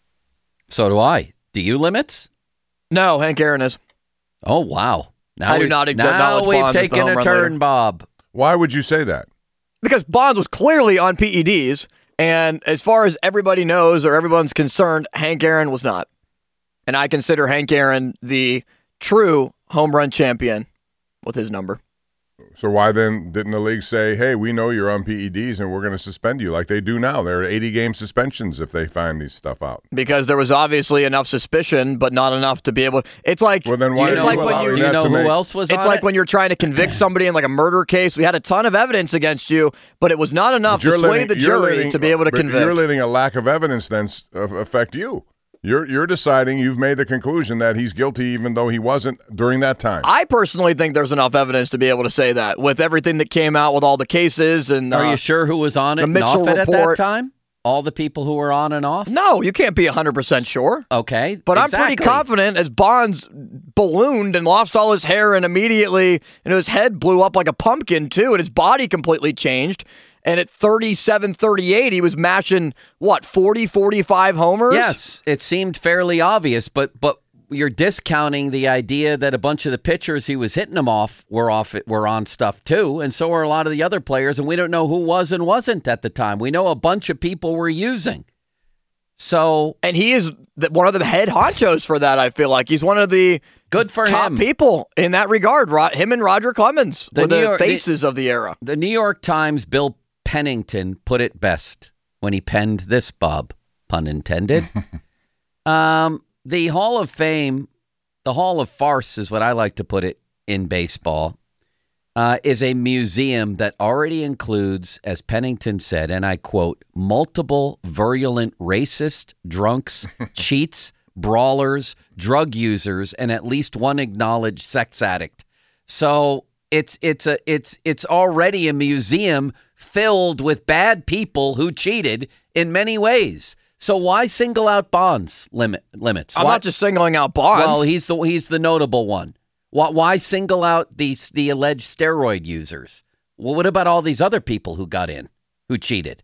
So do I. Do you, Limits? No, Hank Aaron is. Oh, wow. Now I do not acknowledge Now we've Bonds as the taken home a run turn, leader. Bob. Why would you say that? Because Bonds was clearly on P E Ds, and as far as everybody knows or everyone's concerned, Hank Aaron was not. And I consider Hank Aaron the true home run champion with his number. So why then didn't the league say, hey, we know you're on P E Ds and we're going to suspend you like they do now? There are eighty-game suspensions if they find these stuff out. Because there was obviously enough suspicion, but not enough to be able to. It's like, well, then why it's are like you when you, do you know who make, else was It's on like it? when you're trying to convict somebody in like a murder case. We had a ton of evidence against you, but it was not enough to sway letting, the jury letting, to be able to but convict. You're letting a lack of evidence then affect you. You're you're deciding, you've made the conclusion that he's guilty even though he wasn't during that time. I personally think there's enough evidence to be able to say that with everything that came out with all the cases. And Are uh, you sure who was on it the and Mitchell off it at that report. time? All the people who were on and off? No, you can't be one hundred percent sure. Okay. But exactly. I'm pretty confident as Bonds ballooned and lost all his hair and immediately, and his head blew up like a pumpkin too, and his body completely changed. And at thirty-seven, thirty-eight, he was mashing, what, forty, forty-five homers? Yes, it seemed fairly obvious, but but you're discounting the idea that a bunch of the pitchers he was hitting them off were off were on stuff too, and so are a lot of the other players, and we don't know who was and wasn't at the time. We know a bunch of people were using. So, and he is the, one of the head honchos for that. I feel like he's one of the good for top him. people in that regard. Ro- him and Roger Clemens The were New the York- faces of the era. The New York Times, Bill Pennington, put it best when he penned this, Bob, pun intended. um, the Hall of Fame, the Hall of Farce is what I like to put it in baseball, uh, is a museum that already includes, as Pennington said, and I quote, multiple virulent racist, drunks, cheats, brawlers, drug users, and at least one acknowledged sex addict. So it's it's a it's it's already a museum filled with bad people who cheated in many ways. So why single out Bonds limit limits? I'm why, not just singling out Bonds. Well, he's the he's the notable one. Why, why single out these the alleged steroid users? Well, what about all these other people who got in, who cheated?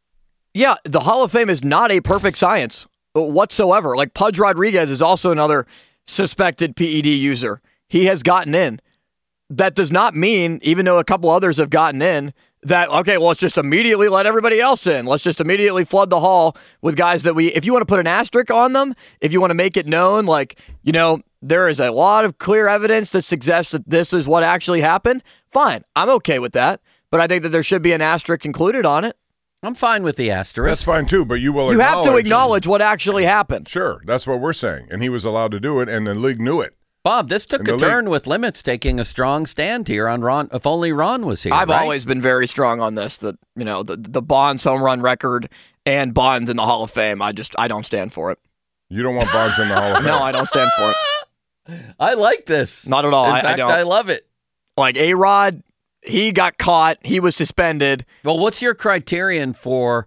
Yeah, the Hall of Fame is not a perfect science whatsoever. Like Pudge Rodriguez is also another suspected P E D user. He has gotten in. That does not mean, even though a couple others have gotten in, that, okay, well, let's just immediately let everybody else in. Let's just immediately flood the hall with guys that we, if you want to put an asterisk on them, if you want to make it known, like, you know, there is a lot of clear evidence that suggests that this is what actually happened, fine. I'm okay with that. But I think that there should be an asterisk included on it. I'm fine with the asterisk. That's fine too, but you will You acknowledge. have to acknowledge what actually happened. Sure, that's what we're saying. And he was allowed to do it, and the league knew it. Bob, this took And a the league- turn with Limits taking a strong stand here on Ron. If only Ron was here. I've right? always been very strong on this. That you know the the Bonds home run record and Bonds in the Hall of Fame. I just I don't stand for it. You don't want Bonds in the Hall of Fame. No, I don't stand for it. I like this. Not at all. In I, fact, I don't. I love it. Like A-Rod, he got caught. He was suspended. Well, what's your criterion for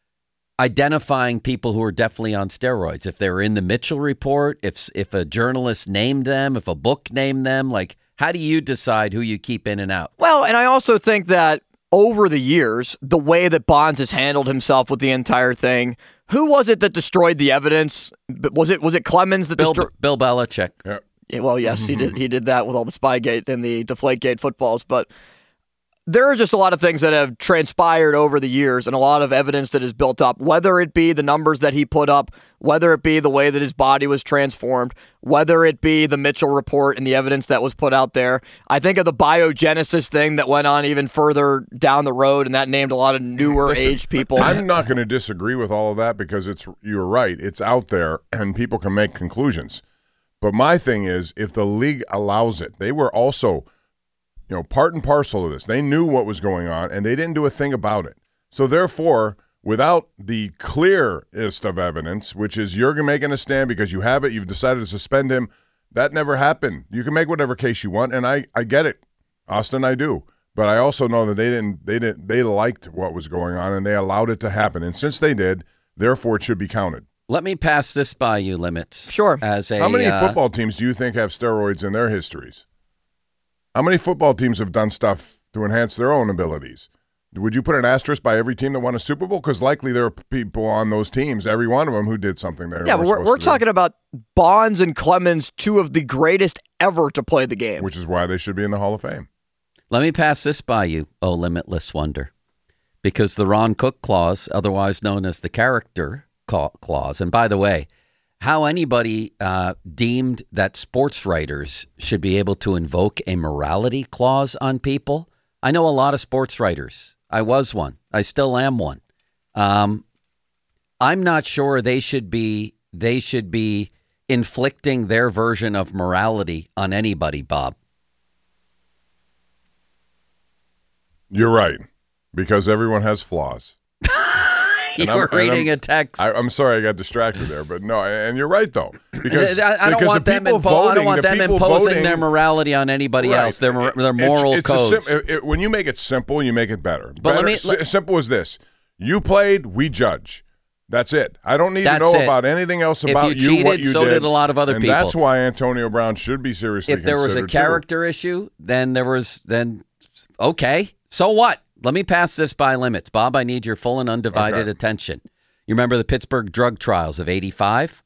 identifying people who are definitely on steroids? If they're in the Mitchell report, if if a journalist named them, if a book named them, like how do you decide who you keep in and out? Well, and I also think that over the years, the way that Bonds has handled himself with the entire thing, who was it that destroyed the evidence? Was it was it Clemens that Bill, destroyed? Bill Belichick. Yeah. Yeah, well, yes, he did. He did that with all the Spygate and the Deflategate footballs, but there are just a lot of things that have transpired over the years and a lot of evidence that is built up, whether it be the numbers that he put up, whether it be the way that his body was transformed, whether it be the Mitchell report and the evidence that was put out there. I think of the biogenesis thing that went on even further down the road, and that named a lot of newer Listen, aged people. I'm not going to disagree with all of that because it's you're right. It's out there, and people can make conclusions. But my thing is, if the league allows it, they were also, you know, part and parcel of this. They knew what was going on, and they didn't do a thing about it. So therefore, without the clearest of evidence, which is you're making a stand because you have it, you've decided to suspend him, that never happened. You can make whatever case you want, and I, I get it, Austin, I do. But I also know that they didn't, they didn't, they liked what was going on, and they allowed it to happen. And since they did, therefore, it should be counted. Let me pass this by you, Limits. Sure. As a How many uh, football teams do you think have steroids in their histories? How many football teams have done stuff to enhance their own abilities? Would you put an asterisk by every team that won a Super Bowl? Because likely there are people on those teams, every one of them, who did something there. Yeah, but we're, we're talking about Bonds and Clemens, two of the greatest ever to play the game. Which is why they should be in the Hall of Fame. Let me pass this by you, oh limitless wonder, because the Ron Cook clause, otherwise known as the character clause, and by the way, how anybody uh, deemed that sports writers should be able to invoke a morality clause on people. I know a lot of sports writers. I was one. I still am one. Um, I'm not sure they should be. They should be inflicting their version of morality on anybody, Bob. You're right, because everyone has flaws. You And were I'm- and reading I'm- a text. I, I'm sorry I got distracted there, but no, and you're right though because I, I don't because want the them. people Impo- I don't voting, want the them people imposing voting, their morality on anybody Right. else. Their mor- It- their it's- moral it's a codes. sim- it- it- when you make it simple, you make it better. But better let me- s- let- simple as this: you played, we judge. That's it. I don't need to That's know it. about anything else If about you you, what cheated, you so did. did a lot of other and people. That's why Antonio Brown should be seriously If there was a considered, too. character issue, then there was then okay. So what? Let me pass this by limits, Bob. I need your full and undivided Okay. attention. You remember the Pittsburgh drug trials of eighty-five?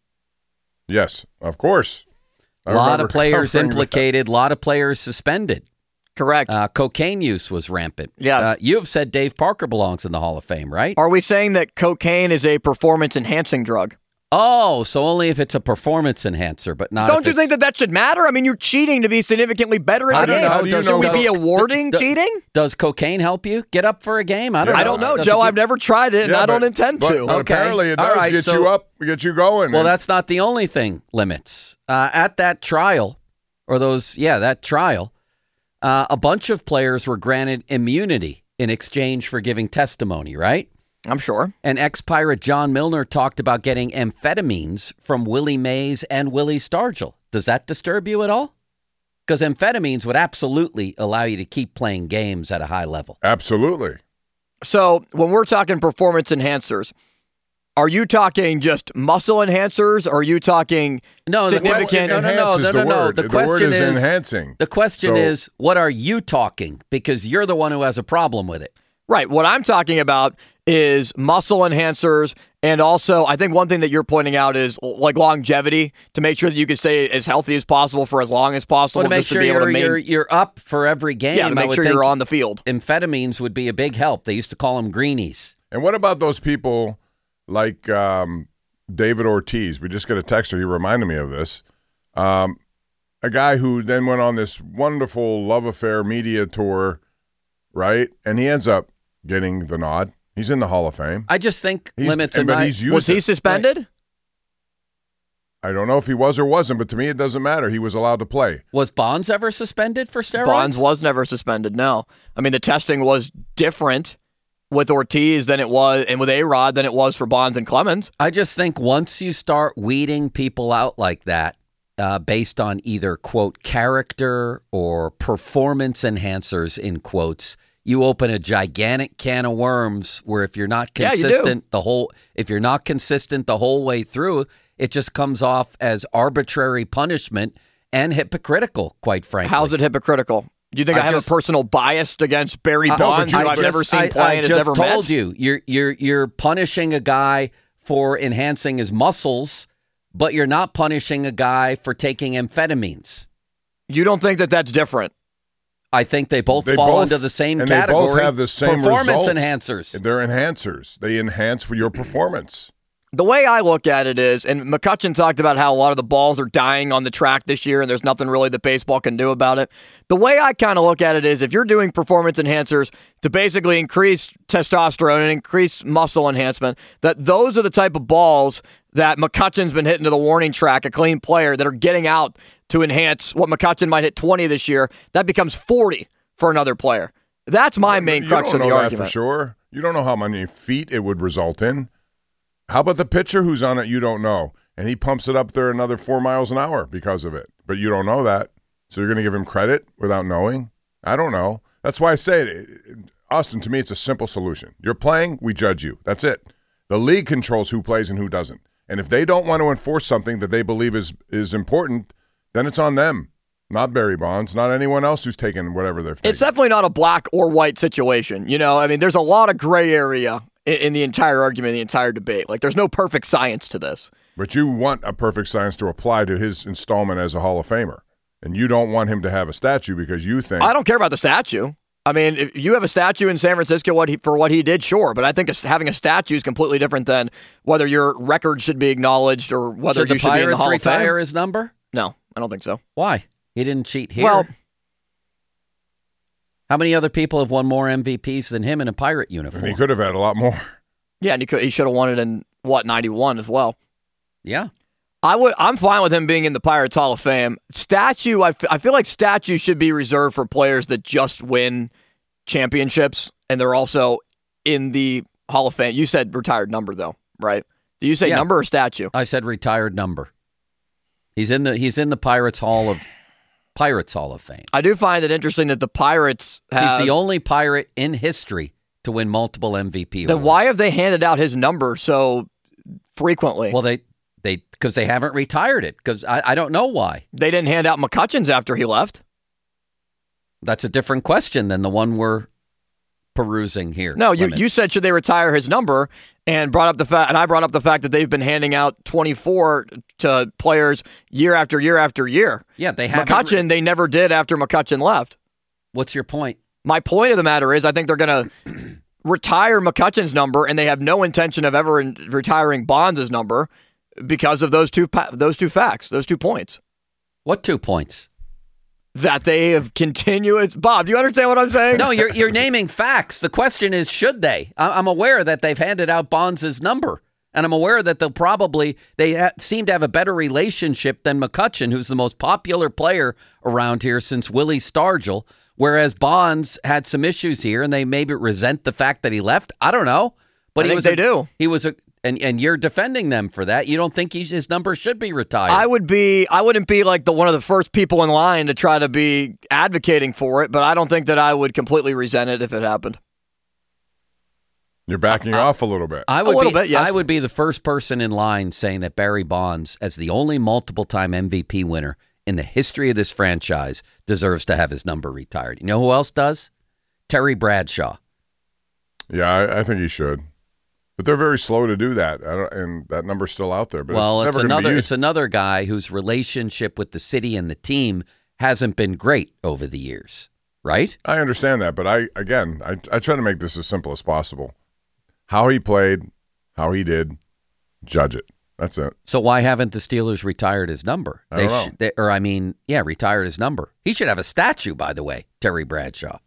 Yes, of course. I A lot remember of players covering that. implicated, a lot of players suspended. Correct. Uh, cocaine use was rampant. Yes. Uh, you have said Dave Parker belongs in the Hall of Fame, right? Are we saying that cocaine is a performance-enhancing drug? Oh, so only if it's a performance enhancer, but not. Don't if you it's- think that that should matter? I mean, you're cheating to be significantly better I at the don't game. know. How do you Should know we be those- awarding Do- cheating? Does cocaine help you get up for a game? I don't I know. don't know, Does Joe. it I've get- never tried it, and Yeah, I don't but- intend but- to. But Okay. apparently it All does right, get so- you up, get you going. Well, and- that's not the only thing, Limits. Uh, at that trial, or those, yeah, that trial, uh, a bunch of players were granted immunity in exchange for giving testimony, right? I'm sure. And ex-Pirate John Milner talked about getting amphetamines from Willie Mays and Willie Stargell. Does that disturb you at all? Because amphetamines would absolutely allow you to keep playing games at a high level. Absolutely. So when we're talking performance enhancers, are you talking just muscle enhancers, or are you talking No, the significant? question- no, no, no, Enhances no, the no, no. word. The The word question is is enhancing. The question So- is, what are you talking? Because you're the one who has a problem with it. Right. What I'm talking about is muscle enhancers. And also, I think one thing that you're pointing out is like longevity, to make sure that you can stay as healthy as possible for as long as possible. Well, to make just sure to be able you're, to main- you're you're up for every game. yeah, to I make would sure think you're on the field. Amphetamines would be a big help. They used to call them greenies. And what about those people like um, David Ortiz? We just got a texter. He reminded me of this. Um, a guy who then went on this wonderful love affair media tour, right? And he ends up getting the nod. He's in the Hall of Fame. I just think He's- limits. and- in but my, he's used Was he it. suspended? I don't know if he was or wasn't, but to me it doesn't matter. He was allowed to play. Was Bonds ever suspended for steroids? Bonds was never suspended. No, I mean the testing was different with Ortiz than it was, and with A-Rod than it was for Bonds and Clemens. I just think once you start weeding people out like that, uh, based on either quote character or performance enhancers in quotes, you open a gigantic can of worms. Where if you're not Yeah, you do. consistent the whole, if you're not consistent the whole way through, it just comes off as arbitrary punishment and hypocritical. Quite frankly, How's it hypocritical? Do you think I, I have just- a personal bias against Barry I- Bonds, you- who I I've just- never seen I, play I and has just never told met? you, you're you're you're punishing a guy for enhancing his muscles, but you're not punishing a guy for taking amphetamines. You don't think that that's different? I think they both They fall both- into the same and category. They both have the same performance result. enhancers. They're enhancers. They enhance for your performance. The way I look at it is, and McCutcheon talked about how a lot of the balls are dying on the track this year, and there's nothing really that baseball can do about it. The way I kind of look at it is, if you're doing performance enhancers to basically increase testosterone and increase muscle enhancement, that those are the type of balls that McCutcheon's been hitting to the warning track, a clean player, that are getting out to enhance what McCutcheon might hit twenty this year. That becomes forty for another player. That's my main you crux don't of the know that argument. for sure. You don't know how many feet it would result in. How about the pitcher who's on it? You don't know, and he pumps it up there another four miles an hour because of it. But you don't know that, so you're going to give him credit without knowing. I don't know. That's why I say it, Austin. To me, it's a simple solution. You're playing, we judge you. That's it. The league controls who plays and who doesn't. And if they don't want to enforce something that they believe is is important, then it's on them, not Barry Bonds, not anyone else who's taking whatever they're taking. It's definitely not a black or white situation. You know, I mean, there's a lot of gray area in, in the entire argument, the entire debate. Like, there's no perfect science to this. But you want a perfect science to apply to his installment as a Hall of Famer. And you don't want him to have a statue because you think... I don't care about the statue. I mean, if you have a statue in San Francisco what he, for what he did, sure. But I think it's- having a statue is completely different than whether your record should be acknowledged or whether Should you the should be in the Pirates Hall of Fame. retire his number? No, I don't think so. Why? He didn't cheat here. Well, how many other people have won more M V Ps than him in a Pirate And uniform? he could have had a lot more. yeah, and he, could, he should have won it in, what, ninety-one as well. Yeah. I would. I'm fine with him being in the Pirates Hall of Fame. Statue, I, f- I feel like statue should be reserved for players that just win championships, and they're also in the Hall of Fame. You said retired number, though, right? Do you say Yeah. number or statue? I said retired number. He's in the he's in the Pirates Hall of Pirates Hall of Fame. I do find it interesting that the Pirates have. He's the only Pirate in history to win multiple M V P Then awards. why have they handed out his number so frequently? Well, they they because they haven't retired it. Because I, I don't know why. They didn't hand out McCutcheon's after he left. That's a different question than the one we're perusing here. No, you, Lemons. you said should they retire his number, and brought up the fact, and I brought up the fact that they've been handing out twenty-four to players year after year after year. Yeah, they haven't. McCutcheon, they never did after McCutcheon left. What's your point? My point of the matter is, I think they're going to retire McCutcheon's number, and they have no intention of ever in, retiring Bonds' number because of those two pa- those two facts, those two points. What two points? That they have continuous. Bob, do you understand what I'm saying? No, you're you're naming facts. The question is, should they? I- I'm aware that they've handed out Bonds' number, and I'm aware that they'll probably they ha- seem to have a better relationship than McCutcheon, who's the most popular player around here since Willie Stargell. Whereas Bonds had some issues here, and they maybe resent the fact that he left. I don't know, but I he think was they a, do. He was a, and and you're defending them for that. You don't think he's, his number should be retired? I would be. I wouldn't be like the one of the first people in line to try to be advocating for it, but I don't think that I would completely resent it if it happened. You're backing Uh, off a little bit. I would little be, bit, yes. I would be the first person in line saying that Barry Bonds, as the only multiple-time M V P winner in the history of this franchise, deserves to have his number retired. You know who else does? Terry Bradshaw. Yeah, I, I think he should. But they're very slow to do that, I don't, and that number's still out there. But Well, it's, it's, never gonna another be it's used. another guy whose relationship with the city and the team hasn't been great over the years, right? I understand that, but I again, I, I try to make this as simple as possible. How he played, how he did, judge it. That's it. So why haven't the Steelers retired his number? I don't know. Sh- they, or I mean, yeah, retired his number. He should have a statue, by the way, Terry Bradshaw.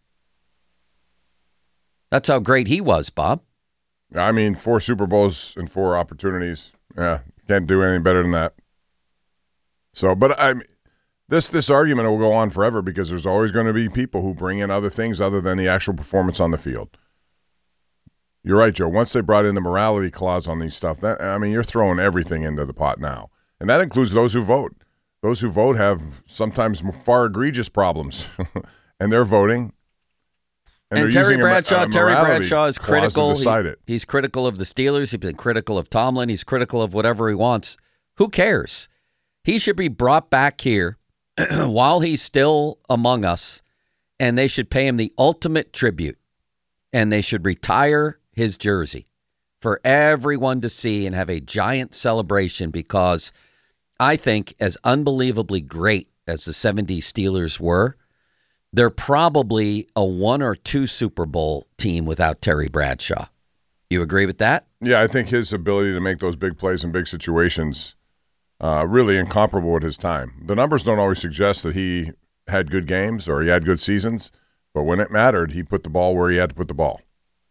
That's how great he was, Bob. I mean, four Super Bowls and four opportunities. Yeah, can't do any better than that. So, but I, this this argument will go on forever because there's always going to be people who bring in other things other than the actual performance on the field. You're right, Joe. Once they brought in the morality clause on these stuff, that I mean, you're throwing everything into the pot now, and that includes those who vote. Those who vote have sometimes far egregious problems, and they're voting. And, they're Terry using a mo- Bradshaw, a Terry morality Bradshaw is clause to critical. He- decide it. he's critical of the Steelers. He's been critical of Tomlin. He's critical of whatever he wants. Who cares? He should be brought back here while he's still among us, and they should pay him the ultimate tribute, and they should retire his jersey for everyone to see and have a giant celebration because I think as unbelievably great as the seventies Steelers were, they're probably a one or two Super Bowl team without Terry Bradshaw. You agree with that? Yeah, I think his ability to make those big plays in big situations uh, really incomparable at his time. The numbers don't always suggest that he had good games or he had good seasons, but when it mattered, he put the ball where he had to put the ball.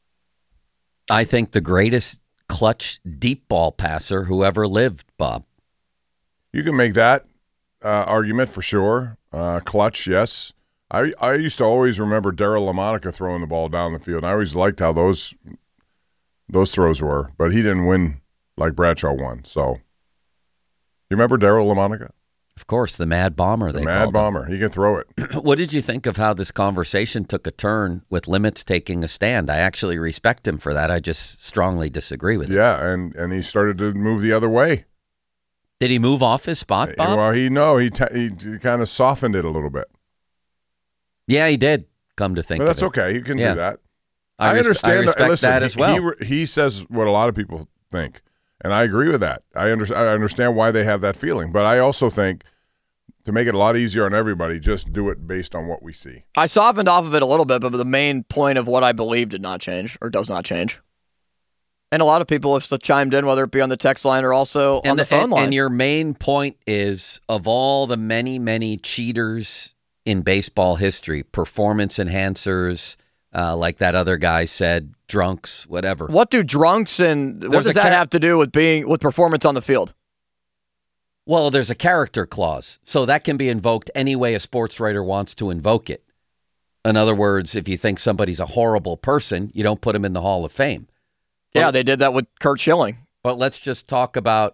I think the greatest clutch deep ball passer who ever lived, Bob. You can make that uh, argument for sure. Uh, clutch, yes. I I used to always remember Darryl LaMonica throwing the ball down the field. I always liked how those those throws were, but he didn't win like Bradshaw won. So, you remember Darryl LaMonica? Of course, the Mad Bomber. The they Mad called him. Bomber. He can throw it. What did you think of how this conversation took a turn with Limits taking a stand? I actually respect him for that. I just strongly disagree with him. Yeah, and, and he started to move the other way. Did he move off his spot, Bob? Well, he no, he t- he, he kind of softened it a little bit. Yeah, he did. Come to think But that's of it. okay. He can Yeah. do that. I I, res- understand. I respect listen, that he- as well. He, he says what a lot of people think, and I agree with that. I, under, I understand why they have that feeling, but I also think to make it a lot easier on everybody, just do it based on what we see. I softened off of it a little bit, but the main point of what I believe did not change or does not change. And a lot of people have still chimed in, whether it be on the text line or also on the, phone and, line. And your main point is, of all the many, many cheaters in baseball history, performance enhancers, uh, like that other guy said, drunks, whatever. What do drunks and what There's does a that ca- have to do with being with performance on the field? Well, there's a character clause, so that can be invoked any way a sports writer wants to invoke it. In other words, if you think somebody's a horrible person, you don't put him in the Hall of Fame. Yeah, Well- they did that with Kurt Schilling But let's just talk about.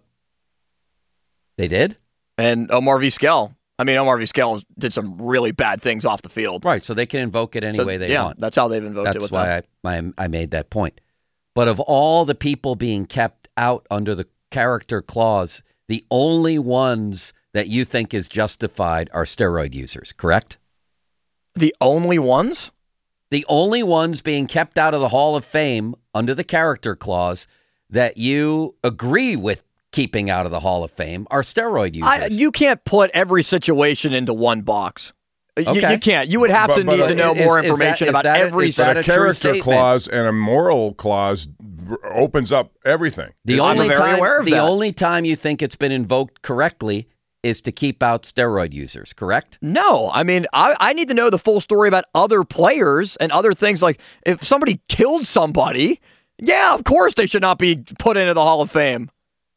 They did? and Omar Vizquel. I mean, Omar Vizquel did some really bad things off the field. Right, so they can invoke it any So, way they yeah, want. that's how they've invoked it That's with why them. I, I I made that point. But of all the people being kept out under the character clause, the only ones that you think is justified are steroid users, correct? The only ones? The only ones being kept out of the Hall of Fame under the character clause that you agree with keeping out of the Hall of Fame are steroid users. I, you can't put every situation into one box. You- Okay. You, can't. You would have But- to but need a- to know is- more is that- information is about that a- every is that But a a true character statement? clause and a moral clause r- opens up everything. The I'm only very time, aware of the that. only time you think it's been invoked correctly is to keep out steroid users, correct? No, I mean, I, I need to know the full story about other players and other things. Like if somebody killed somebody, yeah, of course they should not be put into the Hall of Fame.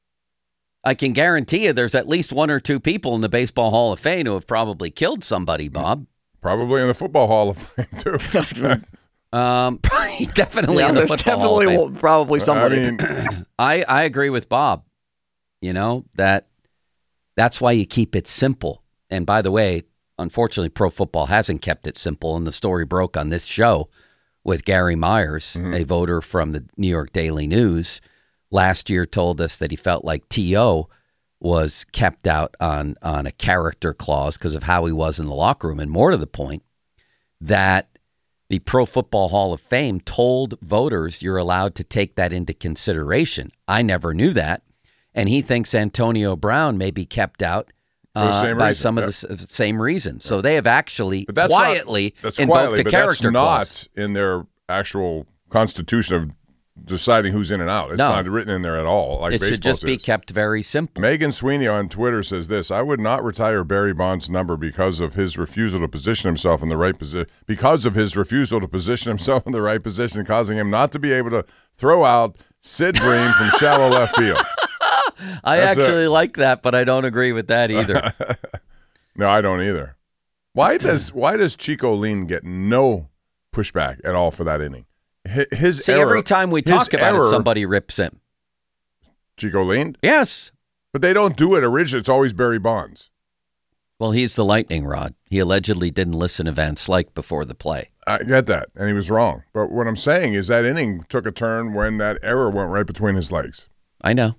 I can guarantee you there's at least one or two people in the Baseball Hall of Fame who have probably killed somebody, Bob. Probably in the Football Hall of Fame, too. Um, definitely Yeah, in the there's Football Hall of definitely Fame. will- probably somebody. I mean, I, I agree with Bob. You know, that that's why you keep it simple. And by the way, unfortunately, pro football hasn't kept it simple. And the story broke on this show with Gary Myers, Mm-hmm. a voter from the New York Daily News, last year told us that he felt like T O was kept out on, on a character clause because of how he was in the locker room. And more to the point, that the Pro Football Hall of Fame told voters you're allowed to take that into consideration. I never knew that. And he thinks Antonio Brown may be kept out For the uh, same by reason, some yep. of the s- same reasons. So they have actually but that's quietly not, that's invoked quietly, a but character that's clause. not in their actual constitution of deciding who's in and out. It's No. not written in there at all. Like It should baseball just be is. kept very simple. Megan Sweeney on Twitter says this: I would not retire Barry Bonds' number because of his refusal to position himself in the right position. Because of his refusal to position himself in the right position, causing him not to be able to throw out Sid Bream from shallow left field. I That's it. actually like that, but I don't agree with that either. No, I don't either. Why does Why does Chico Lean get no pushback at all for that inning? Hi- His See, error, every time we his talk about error- it, somebody rips him. Chico Lean, Yes. but they don't do it originally. It's always Barry Bonds. Well, he's the lightning rod. He allegedly didn't listen to Van Slyke before the play. I get that, and he was wrong. But what I'm saying is that inning took a turn when that error went right between his legs. I know.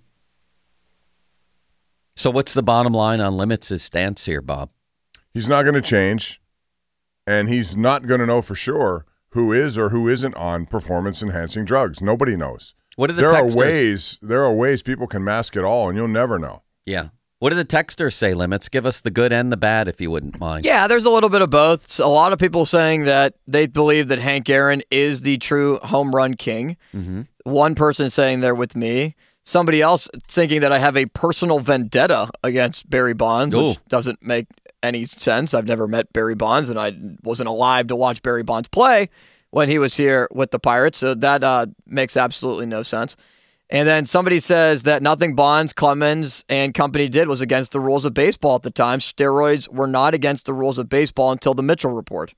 So what's the bottom line on Limits' stance here, Bob? He's not going to change, and he's not going to know for sure who is or who isn't on performance-enhancing drugs. Nobody knows. What do the there texters- are ways. There are ways people can mask it all, and you'll never know. Yeah. What do the texters say, Limits? Give us the good and the bad, if you wouldn't mind. Yeah, there's a little bit of both. A lot of people saying that they believe that Hank Aaron is the true home run king. Mm-hmm. One person saying they're with me. Somebody else thinking that I have a personal vendetta against Barry Bonds, which Ooh. doesn't make any sense. I've never met Barry Bonds, and I wasn't alive to watch Barry Bonds play when he was here with the Pirates, so that uh, makes absolutely no sense. And then somebody says that nothing Bonds, Clemens, and company did was against the rules of baseball at the time. Steroids were not against the rules of baseball until the Mitchell Report.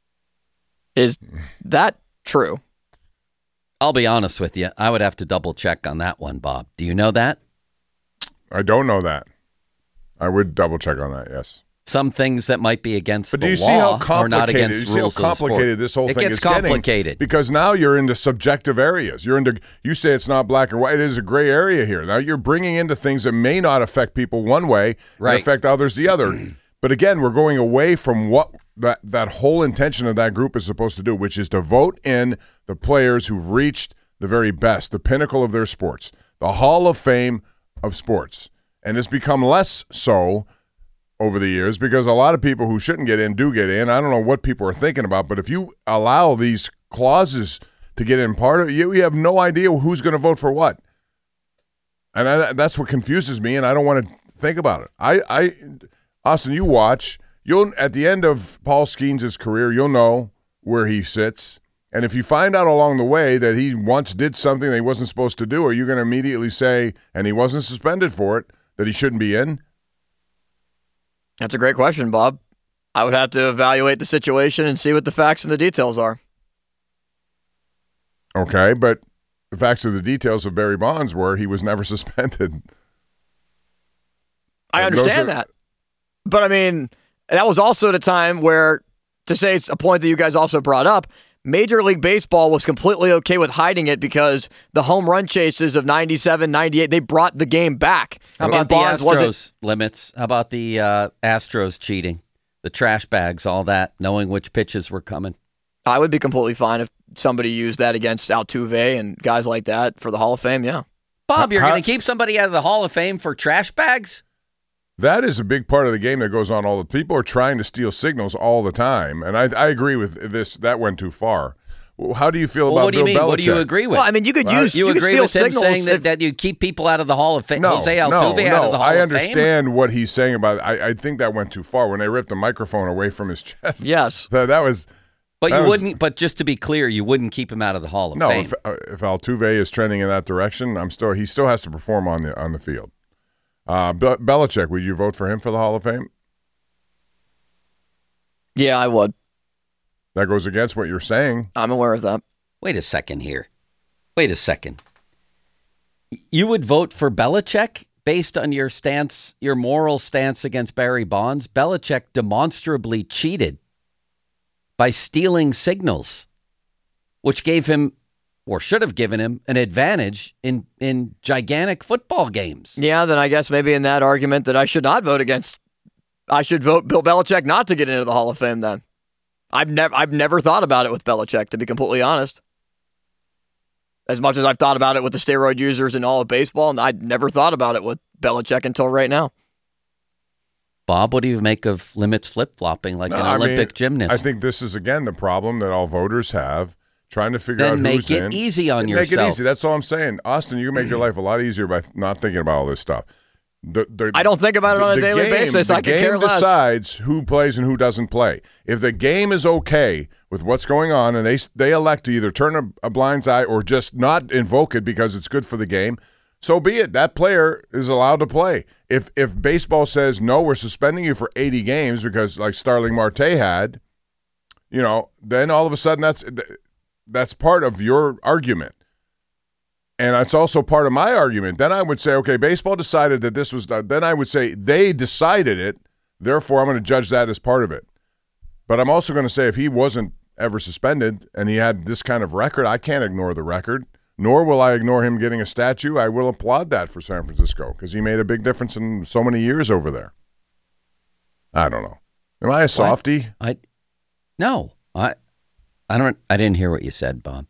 Is that true? I'll be honest with you. I would have to double check on that one, Bob. Do you know that? I don't know that. I would double check on that. Yes. Some things that might be against But the do you law see how are not complicated? against You see how rules of the sport. complicated this whole it thing gets is getting? complicated. Because now you're into subjective areas. You're into. You say it's not black and white. It is a gray area here. Now you're bringing into things that may not affect people one way Right. and affect others the other. But again, we're going away from what that that whole intention of that group is supposed to do, which is to vote in the players who've reached the very best, the pinnacle of their sports, the Hall of Fame of sports, and it's become less so over the years because a lot of people who shouldn't get in do get in. I don't know what people are thinking about, but if you allow these clauses to get in part of it, you, you have no idea who's going to vote for what. And I, that's what confuses me, and I don't want to think about it. I, I, Austin, you watch. You'll at the end of Paul Skeens' career, you'll know where he sits. And if you find out along the way that he once did something that he wasn't supposed to do, are you going to immediately say, and he wasn't suspended for it, that he shouldn't be in? That's a great question, Bob. I would have to evaluate the situation and see what the facts and the details are. Okay, but the facts of the details of Barry Bonds were he was never suspended. I And those understand are- that. But, I mean, that was also the time where, to say it's a point that you guys also brought up, Major League Baseball was completely okay with hiding it because the home run chases of ninety-seven, ninety-eight, they brought the game back. How And about the Bonds wasn't- Astros limits? How about the uh, Astros cheating? The trash bags, all that, knowing which pitches were coming. I would be completely fine if somebody used that against Altuve and guys like that for the Hall of Fame, yeah. Bob, you're How- going to keep somebody out of the Hall of Fame for trash bags? That is a big part of the game that goes on all the people are trying to steal signals all the time. And I, I agree with this. That went too far. Well, how do you feel Well, about what do you Bill mean? Belichick? What do you agree with? Well, I mean, you could Well, use you, you could agree steal with him signals saying that, if- that you keep people out of the Hall of Fame? No, Jose no, Altuve out no. of the Hall I of Fame? understand what he's saying about it. I, I think that went too far when they ripped the microphone away from his chest. Yes. That, that was. But that you was- wouldn't. But just to be clear, you wouldn't keep him out of the Hall of No, Fame. if, uh, if Altuve is trending in that direction, I'm still he still has to perform on the on the field. Uh, Be- Belichick, would you vote for him for the Hall of Fame? Yeah, I would. That goes against what you're saying. I'm aware of that. Wait a second here. Wait a second. You would vote for Belichick based on your stance, your moral stance against Barry Bonds? Belichick demonstrably cheated by stealing signals, which gave him, or should have given him, an advantage in, in gigantic football games. Yeah, then I guess maybe in that argument that I should not vote against, I should vote Bill Belichick not to get into the Hall of Fame then. I've never I've never thought about it with Belichick, to be completely honest. As much as I've thought about it with the steroid users in all of baseball, and I'd never thought about it with Belichick until right now. Bob, what do you make of limits flip-flopping like No, an I mean, Olympic gymnast? I think this is again the problem that all voters have, trying to figure Then out make who's it in. easy on Make yourself. it easy. That's all I'm saying. Austin, you can make your life a lot easier by not thinking about all this stuff. The, the, I don't think about it the- on a the daily game- basis. The I could game care less. decides who plays and who doesn't play. If the game is okay with what's going on, and they they elect to either turn a, a blind eye or just not invoke it because it's good for the game, so be it. That player is allowed to play. If if baseball says no, we're suspending you for eighty games because like Starling Marte had, you know, then all of a sudden that's that's part of your argument. And it's also part of my argument. Then I would say, okay, baseball decided that this was done. Then I would say they decided it. Therefore, I'm going to judge that as part of it. But I'm also going to say if he wasn't ever suspended and he had this kind of record, I can't ignore the record, nor will I ignore him getting a statue. I will applaud that for San Francisco because he made a big difference in so many years over there. I don't know. Am I a softie? I no. I I don't I didn't hear what you said, Bob.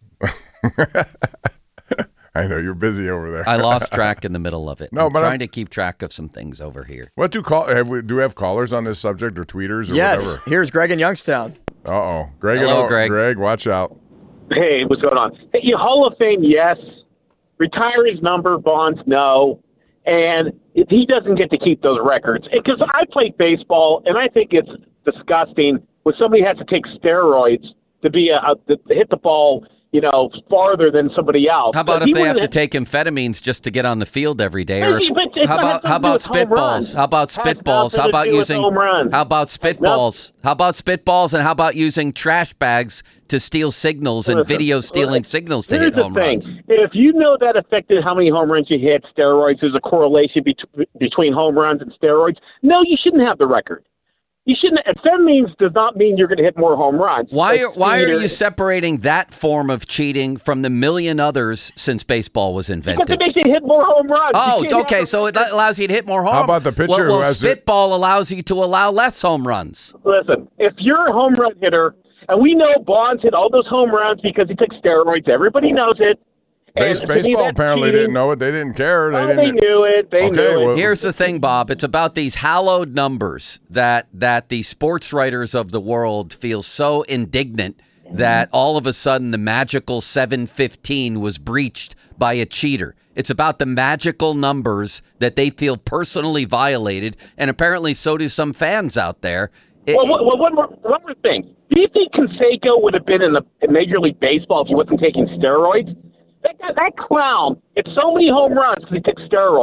I know you're busy over there. I lost track in the middle of it. No, I'm but trying I'm- to keep track of some things over here. What do call? Have we, do we have callers on this subject or tweeters or Yes, whatever? here's Greg in Youngstown. Uh oh, Greg. Hello, and, Greg. Greg, watch out. Hey, what's going on? Hey, you Hall of Fame, yes. Retiree's number, Bonds, no. And if he doesn't get to keep those records. Because I played baseball, and I think it's disgusting when somebody has to take steroids to be a, a to hit the ball, you know, farther than somebody else. How about He if they have wouldn't to take amphetamines just to get on the field every day? Or Hey, if- but it's how not about nothing how to do about with home runs. spitballs? How about Has spitballs? nothing How to about do with using home runs. how about spitballs? How about spitballs and how about using trash bags to steal signals and Listen, video stealing look, signals to Here's hit the home thing. runs? If you know that affected how many home runs you hit, steroids, there's a correlation bet- between home runs and steroids, no, you shouldn't have the record. You shouldn't. Amphetamines does not mean you're going to hit more home runs. Why Like are why are theater- you separating that form of cheating from the million others since baseball was Because invented? it makes you hit more home runs. You Oh, can't have okay. the So it record. allows you to hit more home. How about the pitcher well, who well, has the- spitball allows you to allow less home runs. Listen, if you're a home run hitter, and we know Bonds hit all those home runs because he took steroids, everybody knows it. Base, And to me, baseball that's apparently cheating. didn't know it. They didn't care. They Oh, didn't. they knew it. They Okay, knew it. well- Here's the thing, Bob. It's about these hallowed numbers that that the sports writers of the world feel so indignant that all of a sudden the magical seven fifteen was breached by a cheater. It's about the magical numbers that they feel personally violated, and apparently so do some fans out there. It- Well, well, one more, one more thing. Do you think Canseco would have been in the in Major League Baseball if he wasn't taking steroids? That guy, that clown hit so many home runs because he took steroids.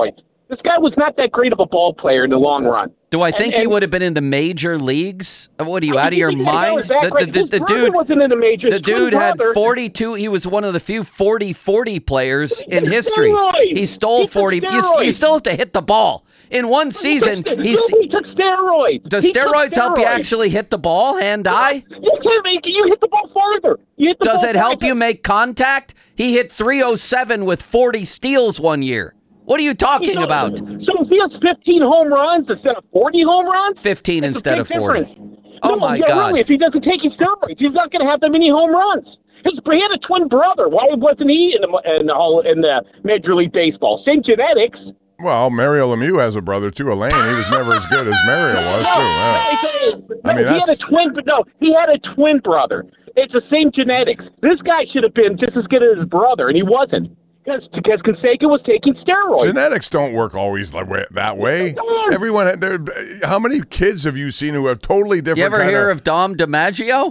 This guy was not that great of a ball player in the long run. Do I think and, he and, would have been in the major leagues? What are you, I out of your mean, mind? The, The, the, the, the dude wasn't in the majors. The dude had forty-two. He was one of the few forty forty players in history. Steroids. He stole he forty. You, you still have to hit the ball. In one season, he took, he's, he took steroids. Does he steroids, steroids help you actually hit the ball, hand-eye? You can't make it. You hit the ball farther. You hit the Does ball it help farther. you make contact? He hit three oh seven with forty steals one year. What are you talking So- about? So if he has fifteen home runs instead of forty home runs? fifteen that's a instead big of forty. difference. Oh, no, my yeah, God. Really, if he doesn't take his steroids, he's not going to have that many home runs. His, he had a twin brother. Why wasn't he in the in the, Hall- in the Major League Baseball? Same genetics. Well, Mario Lemieux has a brother too, Elaine. He was never as good as Mario was too. Yeah. No, I mean, he had that's- a twin, but no, he had a twin brother. It's the same genetics. This guy should have been just as good as his brother, and he wasn't. Because, because Canseco was taking steroids. Genetics don't work always like way- that way. Everyone, there. How many kids have you seen who have totally different? You ever kinda, hear of Dom DiMaggio?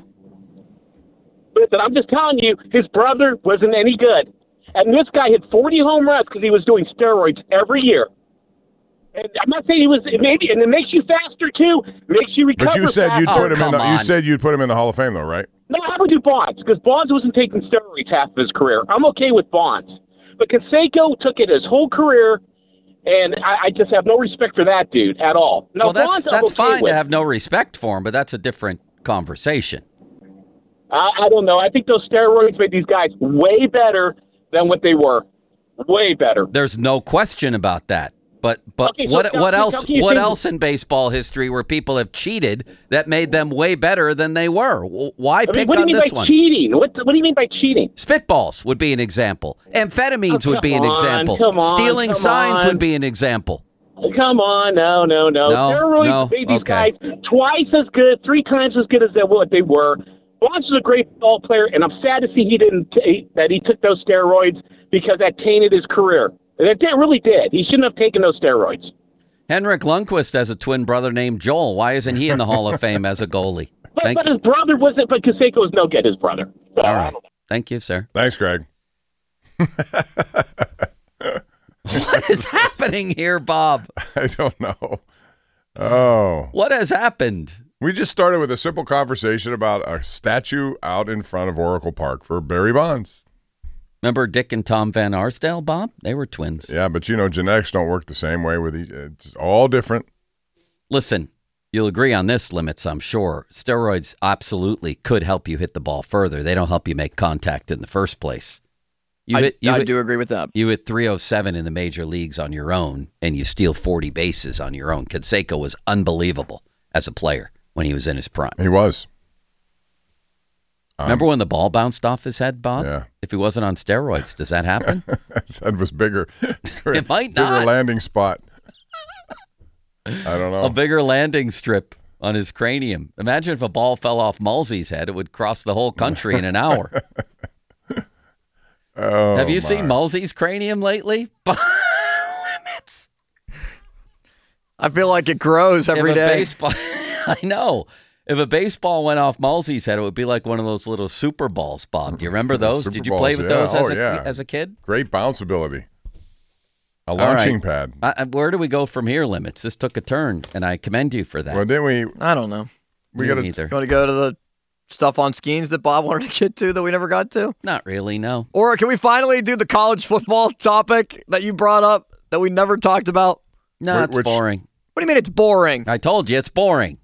Listen, I'm just telling you, his brother wasn't any good. And this guy hit forty home runs because he was doing steroids every year. And I'm not saying he was maybe, and it makes you faster too. Makes you recover. But you said faster. you'd put him in. The, come you on. said you'd put him in the Hall of Fame, though, right? No, I would do Bonds because Bonds wasn't taking steroids half of his career. I'm okay with Bonds, but Canseco took it his whole career, and I, I just have no respect for that dude at all. No, well, that's Bonds, I'm that's okay fine with. to have no respect for him, but that's a different conversation. I, I don't know. I think those steroids made these guys way better than what they were. Way better. There's no question about that. But but Okay, so what tell what me- else tell me you what think- else in baseball history where people have cheated that made them way better than they were? W- Why I mean, pick what do you on mean this by one? cheating? What, what do you mean by cheating? Spitballs would be an example. Amphetamines Oh, would be an come on, example. come on, Stealing come signs on. would be an example. Come on, no, no, no. No, Steroids no, made these okay. guys twice as good, three times as good as they, what they were. Bonds was a great ball player, and I'm sad to see he didn't t- that he took those steroids because that tainted his career. That it really did. He shouldn't have taken those steroids. Henrik Lundqvist has a twin brother named Joel. Why isn't he in the Hall of Fame as a goalie? But, Thank but you. his brother wasn't. But Canseco was no good. His brother. So, All right. Thank you, sir. Thanks, Greg. What is happening here, Bob? I don't know. Oh. What has happened? We just started with a simple conversation about a statue out in front of Oracle Park for Barry Bonds. Remember Dick and Tom Van Arsdale, Bob? They were twins. Yeah, but you know, genetics don't work the same way with each. It's all different. Listen, you'll agree on this, Limits, I'm sure. Steroids absolutely could help you hit the ball further. They don't help you make contact in the first place. You I, hit, you I hit, do agree with that. You hit three oh seven in the major leagues on your own, and you steal forty bases on your own. Canseco was unbelievable as a player when he was in his prime. He was. Um, Remember when the ball bounced off his head, Bob? Yeah. If he wasn't on steroids, does that happen? His head was bigger. It might Bigger not. landing spot. I don't know. A bigger landing strip on his cranium. Imagine if a ball fell off Mulsey's head, it would cross the whole country in an hour. Oh, Have you my. seen Mulsey's cranium lately? Limits. I feel like it grows every if a day. Baseball, I know. If a baseball went off Mulsey's head, it would be like one of those little super balls, Bob. Do you remember those? Super Did you play balls, with yeah. those Oh, as, a, yeah. as a kid? Great bounce ability. A All launching right. pad. I, I- where do we go from here, Limits? This took a turn, and I commend you for that. Well, didn't we? I don't know. We Me got to. neither. You want to go to the stuff on Skeens that Bob wanted to get to that we never got to? Not really, no. Or can we finally do the college football topic that you brought up that we never talked about? No, Wh- it's which- boring. What do you mean it's boring? I told you, it's boring.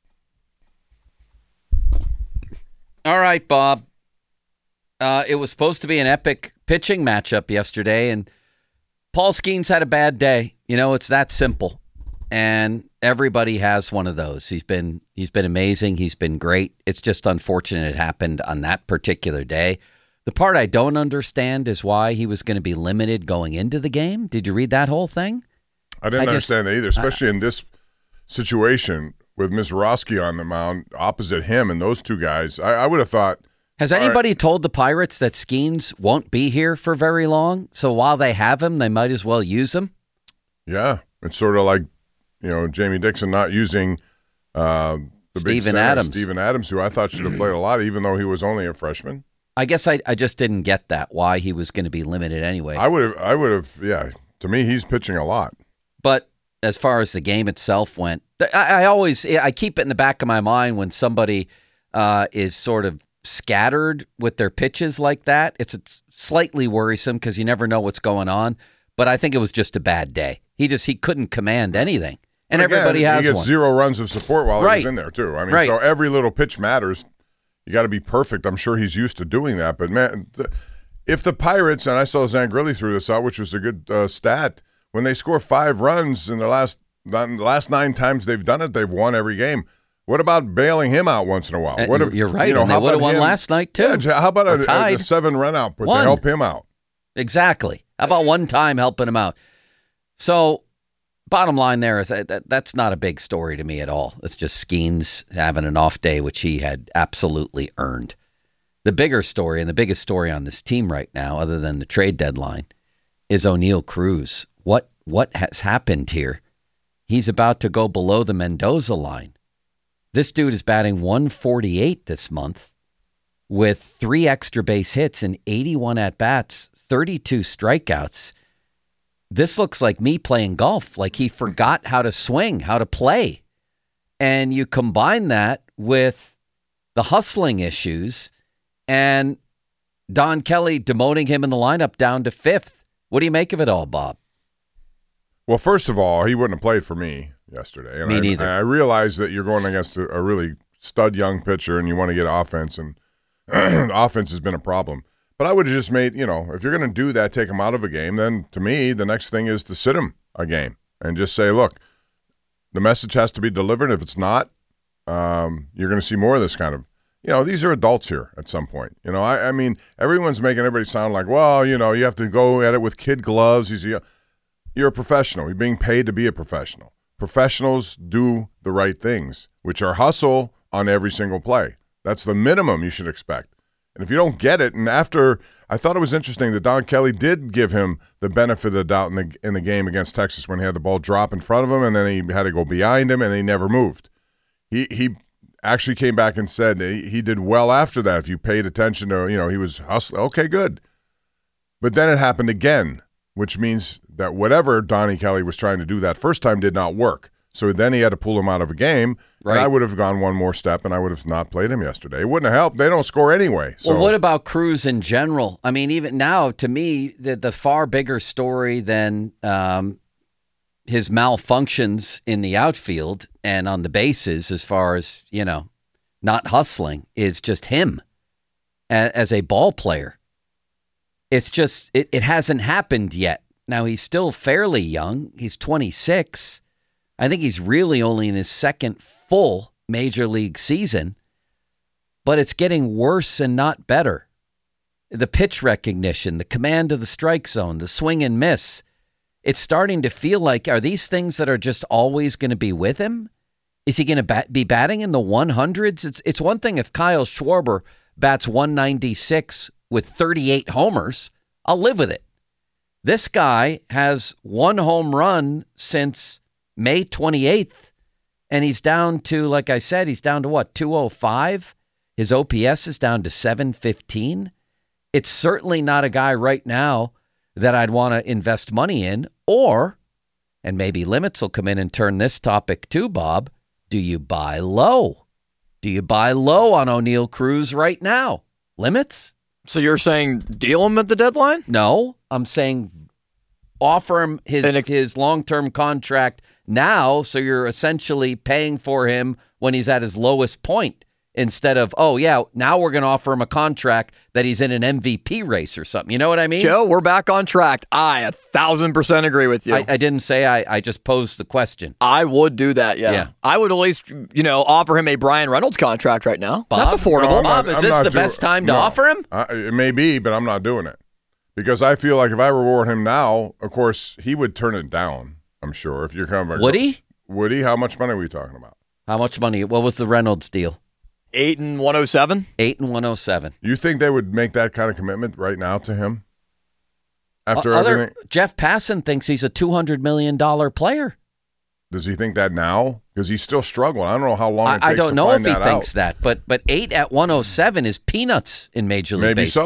All right, Bob. Uh, it was supposed to be an epic pitching matchup yesterday, and Paul Skeens had a bad day. You know, it's that simple. And everybody has one of those. He's been he's been amazing. He's been great. It's just unfortunate it happened on that particular day. The part I don't understand is why he was going to be limited going into the game. Did you read that whole thing? I didn't I just- understand that either, especially in this situation with Mizrachi on the mound opposite him and those two guys. I, I would have thought. Has all right, anybody told the Pirates that Skeens won't be here for very long? So while they have him, they might as well use him? Yeah, it's sort of like, you know, Jamie Dixon not using uh, the big Steven center, Adams. Steven Adams, who I thought should have played a lot, even though he was only a freshman. I guess I, I just didn't get that, why he was going to be limited anyway. I would have, I would have, yeah. To me, he's pitching a lot. But as far as the game itself went, I, I always I keep it in the back of my mind when somebody uh, is sort of scattered with their pitches like that. It's, it's slightly worrisome because you never know what's going on. But I think it was just a bad day. He just he couldn't command anything, and again, everybody has he gets one. zero runs of support while right. he was in there too. I mean, right. so every little pitch matters. You got to be perfect. I'm sure he's used to doing that. But man, th- if the Pirates, and I saw Zangrilli threw this out, which was a good uh, stat, when they score five runs in the last the last nine times they've done it, they've won every game. What about bailing him out once in a while? Uh, what if, you're right. You know, and they would have won him? last night too. Yeah, how about a, a, a seven run output One. to help him out? Exactly. How about one time helping him out? So, bottom line there is that, that that's not a big story to me at all. It's just Skeens having an off day, which he had absolutely earned. The bigger story, and the biggest story on this team right now, other than the trade deadline, is O'Neal Cruz. What what has happened here? He's about to go below the Mendoza line. This dude is batting one forty-eight this month with three extra base hits and eighty-one at-bats, thirty-two strikeouts. This looks like me playing golf, like he forgot how to swing, how to play. And you combine that with the hustling issues and Don Kelly demoting him in the lineup down to fifth. What do you make of it all, Bob? Well, first of all, he wouldn't have played for me yesterday. And me I, neither. I realize that you're going against a, a really stud young pitcher and you want to get offense, and offense has been a problem. But I would have just made, you know, if you're going to do that, take him out of a game, then to me, the next thing is to sit him a game and just say, look, the message has to be delivered. If it's not, um, you're going to see more of this kind of, you know, these are adults here at some point. You know, I, I mean, everyone's making everybody sound like, well, you know, you have to go at it with kid gloves. He's a, you're a professional. You're being paid to be a professional. Professionals do the right things, which are hustle on every single play. That's the minimum you should expect. And if you don't get it, and after, I thought it was interesting that Don Kelly did give him the benefit of the doubt in the in the game against Texas when he had the ball drop in front of him, and then he had to go behind him, and he never moved. He he actually came back and said he, he did well after that. If you paid attention to, you know, he was hustling. Okay, good. But then it happened again, which means that whatever Donnie Kelly was trying to do that first time did not work. So then he had to pull him out of a game, right. And I would have gone one more step, and I would have not played him yesterday. It wouldn't have helped. They don't score anyway. So. Well, what about Cruz in general? I mean, even now, to me, the, the far bigger story than um, his malfunctions in the outfield and on the bases as far as, you know, not hustling is just him as, as a ball player. It's just, it, it hasn't happened yet. Now, he's still fairly young. He's twenty-six. I think he's really only in his second full major league season, but it's getting worse and not better. The pitch recognition, the command of the strike zone, the swing and miss, it's starting to feel like, are these things that are just always going to be with him? Is he going to bat, be batting in the one hundreds? It's, it's one thing if Kyle Schwarber bats one ninety-six with thirty-eight homers. I'll live with it. This guy has one home run since May twenty-eighth, and he's down to, like I said, he's down to what, two oh five? His O P S is down to seven fifteen. It's certainly not a guy right now that I'd want to invest money in, or, and maybe Limits will come in and turn this topic too, Bob, do you buy low? Do you buy low on O'Neal Cruz right now? Limits? So you're saying deal him at the deadline? No, I'm saying offer him his, it, his long-term contract now, so you're essentially paying for him when he's at his lowest point, instead of, oh, yeah, now we're going to offer him a contract that he's in an M V P race or something. You know what I mean? Joe, we're back on track. I a thousand percent agree with you. I, I didn't say I, I just posed the question. I would do that, yeah. yeah. I would at least, you know, offer him a Brian Reynolds contract right now. Bob? That's affordable. No, Bob, not, is I'm this the doing, best time to no. offer him? Uh, it may be, but I'm not doing it. Because I feel like if I reward him now, of course, he would turn it down, I'm sure. If you're coming back. Would he? Would he? How much money are we talking about? How much money? What was the Reynolds deal? Eight and one oh seven. Eight and one oh seven. You think they would make that kind of commitment right now to him? After uh, other, everything? Jeff Passan thinks he's a two hundred million dollars player. Does he think that now? Because he's still struggling. I don't know how long it I, takes I don't to know find if he that thinks out. that, but but eight at one oh seven is peanuts in Major League Maybe Baseball. so.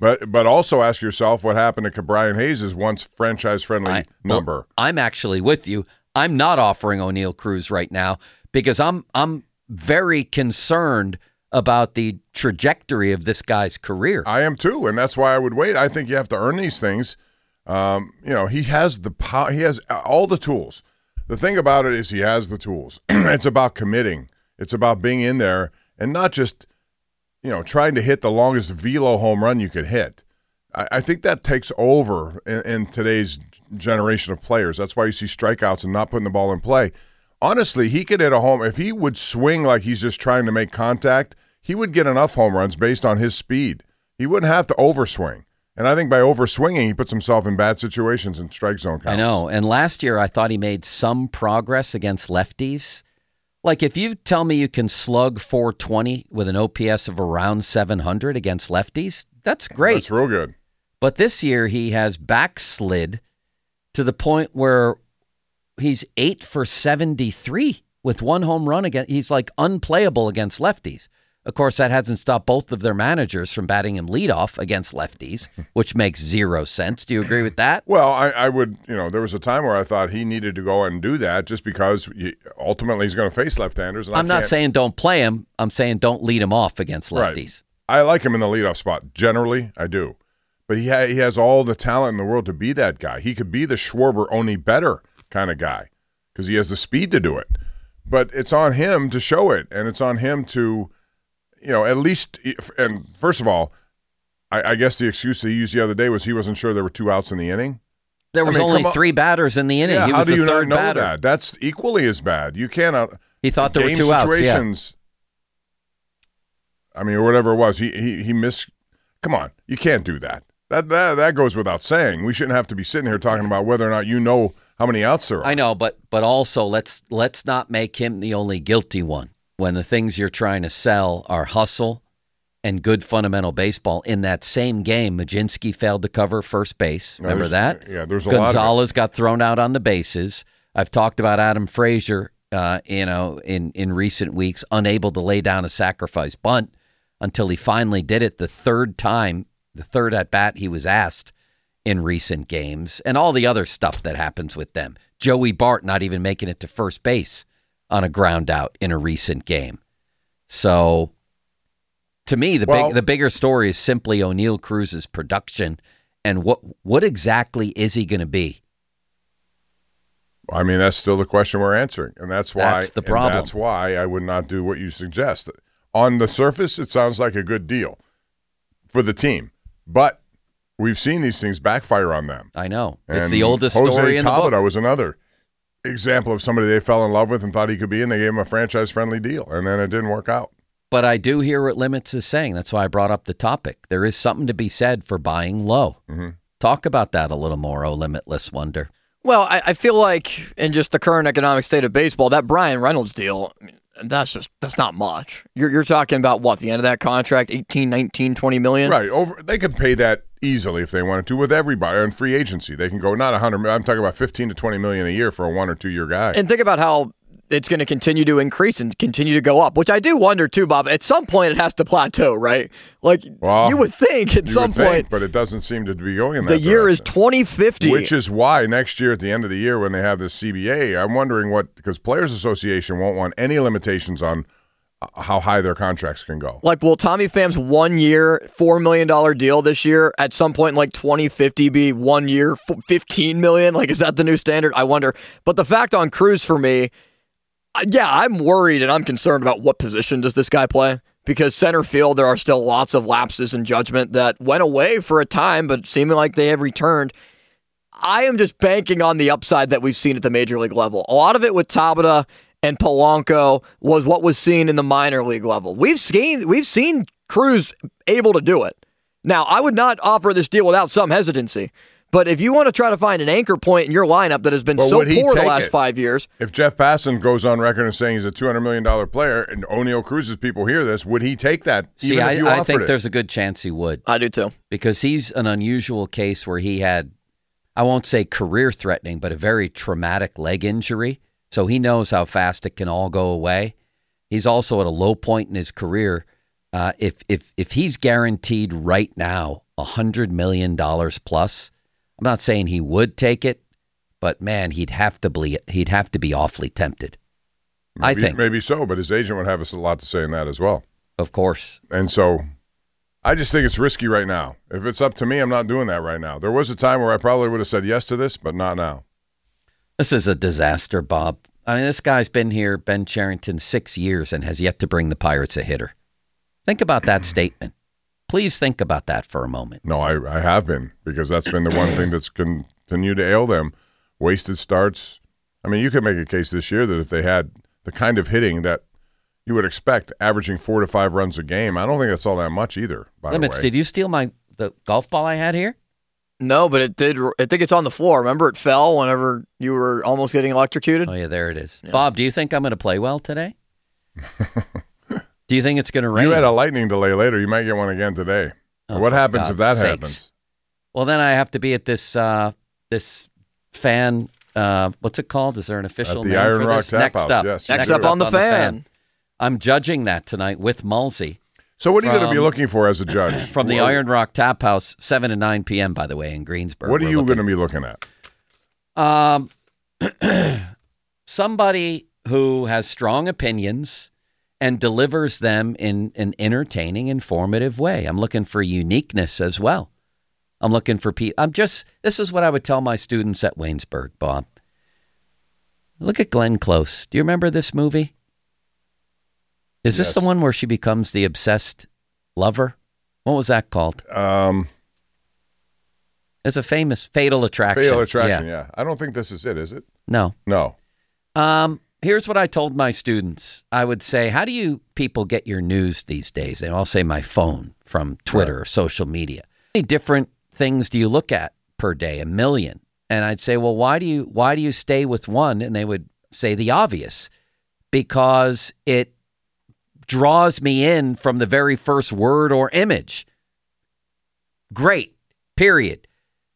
But but also ask yourself what happened to Brian Hayes' once franchise-friendly I- number. Well, I'm actually with you. I'm not offering O'Neal Cruz right now because I'm I'm very concerned about the trajectory of this guy's career. I am too, and that's why I would wait. I think you have to earn these things. Um, you know, he has the power. He has all the tools. The thing about it is he has the tools. It's about committing. It's about being in there and not just, you know, trying to hit the longest velo home run you could hit. I, I think that takes over in, in today's generation of players. That's why you see strikeouts and not putting the ball in play. Honestly, he could hit a home. If he would swing like he's just trying to make contact, he would get enough home runs based on his speed. He wouldn't have to overswing. And I think by overswinging, he puts himself in bad situations in strike zone counts. I know. And last year, I thought he made some progress against lefties. Like, if you tell me you can slug four twenty with an O P S of around seven hundred against lefties, that's great. That's real good. But this year, he has backslid to the point where he's eight for seventy-three with one home run against. He's like unplayable against lefties. Of course, that hasn't stopped both of their managers from batting him leadoff against lefties, which makes zero sense. Do you agree with that? Well, I, I would, you know, there was a time where I thought he needed to go and do that just because he, ultimately he's going to face left-handers. And I'm I not can't- saying don't play him. I'm saying don't lead him off against lefties. Right. I like him in the leadoff spot. Generally, I do. But he, ha- he has all the talent in the world to be that guy. He could be the Schwarber, only better kind of guy because he has the speed to do it. But it's on him to show it, and it's on him to, you know, at least – and first of all, I, I guess the excuse that he used the other day was he wasn't sure there were two outs in the inning. There was I mean, only come on. three batters in the inning. Yeah, he how was do the you not third know batter. that? That's equally as bad. You cannot – He thought there were game two outs, yeah. situations, I mean, or whatever it was, he he he missed. Come on, you can't do that. That that that goes without saying. We shouldn't have to be sitting here talking about whether or not you know how many outs there are. I know, but but also let's let's not make him the only guilty one when the things you're trying to sell are hustle and good fundamental baseball. In that same game, Majinski failed to cover first base. No, Remember there's- that? yeah, there's a lot of it. Gonzalez got thrown out on the bases. I've talked about Adam Frazier, uh, you know, in in recent weeks, unable to lay down a sacrifice bunt until he finally did it the third time, the third at bat he was asked in recent games, and all the other stuff that happens with them. Joey Bart not even making it to first base on a ground out in a recent game. So, to me, the Well- big the bigger story is simply O'Neal Cruz's production and what what exactly is he going to be? I mean, that's still the question we're answering, and that's why. That's the and problem. that's why I would not do what you suggest. On the surface, it sounds like a good deal for the team, but we've seen these things backfire on them. I know. It's And the oldest Jose story in the book. Tabata was another example of somebody they fell in love with and thought he could be, and they gave him a franchise-friendly deal, and then it didn't work out. But I do hear what Limits is saying. That's why I brought up the topic. There is something to be said for buying low. Mm-hmm. Talk about that a little more, oh Limitless Wonder. Well, I, I feel like in just the current economic state of baseball, that Brian Reynolds deal, I mean, that's just that's not much. You're you're talking about what, the end of that contract, eighteen, nineteen, twenty million? Right. Over they could pay that easily if they wanted to with everybody on free agency. They can go not one hundred I'm talking about fifteen to twenty million a year for a one or two year guy. And think about how it's going to continue to increase and continue to go up, which I do wonder too, Bob. At some point, it has to plateau, right? Like Well, you would think at you some would think, point, but it doesn't seem to be going in that the year is direction. twenty fifty. Which is why next year at the end of the year when they have this C B A, I'm wondering what, because Players Association won't want any limitations on uh, how high their contracts can go. Like, will Tommy Pham's one year, four million dollars deal this year at some point in like twenty fifty be one year, f- fifteen million dollars? Like, is that the new standard? I wonder. But the fact on Cruz for me, uh, yeah, I'm worried and I'm concerned about what position does this guy play. Because center field, there are still lots of lapses in judgment that went away for a time, but seeming like they have returned. I am just banking on the upside that we've seen at the major league level. A lot of it with Tabata and Polanco was what was seen in the minor league level. We've seen we've seen Cruz able to do it. Now, I would not offer this deal without some hesitancy. But if you want to try to find an anchor point in your lineup that has been But so would he poor the take last it? five years, If Jeff Passan goes on record and saying he's a two hundred million dollars player and O'Neal Cruz's people hear this, would he take that See, even I, if you I offered think it? there's a good chance he would. I do too. Because he's an unusual case where he had, I won't say career-threatening, but a very traumatic leg injury. So he knows how fast it can all go away. He's also at a low point in his career. Uh, if if if he's guaranteed right now one hundred million dollars plus. I'm not saying he would take it, but man, he'd have to be, he'd have to be awfully tempted. Maybe, I think. Maybe so, but his agent would have us a lot to say in that as well. Of course. And so I just think it's risky right now. If it's up to me, I'm not doing that right now. There was a time where I probably would have said yes to this, but not now. This is a disaster, Bob. I mean, this guy's been here, Ben Cherington, six years and has yet to bring the Pirates a hitter. Think about that statement. Please think about that for a moment. No, I, I have been, because that's been the one thing that's continued to ail them. Wasted starts. I mean, you could make a case this year that if they had the kind of hitting that you would expect, averaging four to five runs a game, I don't think that's all that much either, by Limits, the way. did you steal my the golf ball I had here? No, but it did. I think it's on the floor. Remember, it fell whenever you were almost getting electrocuted? Oh, yeah, there it is. Yeah. Bob, do you think I'm going to play well today? Do you think it's going to rain? You had a lightning delay later. You might get one again today. Oh, what for happens if that God's sakes. happens? Well, then I have to be at this uh, this fan. Uh, what's it called? Is there an official At the name Iron for Rock this? Tap Next House, up, yes. Next up on the fan. I'm judging that tonight with Mulsey. So what are you going to be From- looking for as a judge? From the What- Iron Rock Tap House, seven to nine p.m., by the way, in Greensboro. What are We're you looking- going to be looking at? Um, somebody who has strong opinions and delivers them in an entertaining, informative way. I'm looking for uniqueness as well. I'm looking for people. I'm just, this is what I would tell my students at Waynesburg, Bob. Look at Glenn Close. Do you remember this movie? Is this Yes. the one where she becomes the obsessed lover? What was that called? Um, It's a famous Fatal Attraction. Fatal Attraction, Yeah. yeah. I don't think this is it, is it? No. No. Um, here's what I told my students. I would say, how do you people get your news these days? They all say my phone from Twitter or social media. How many different things do you look at per day? A million. And I'd say, well, why do you why do you stay with one? And they would say the obvious. Because it draws me in from the very first word or image. Great. Period.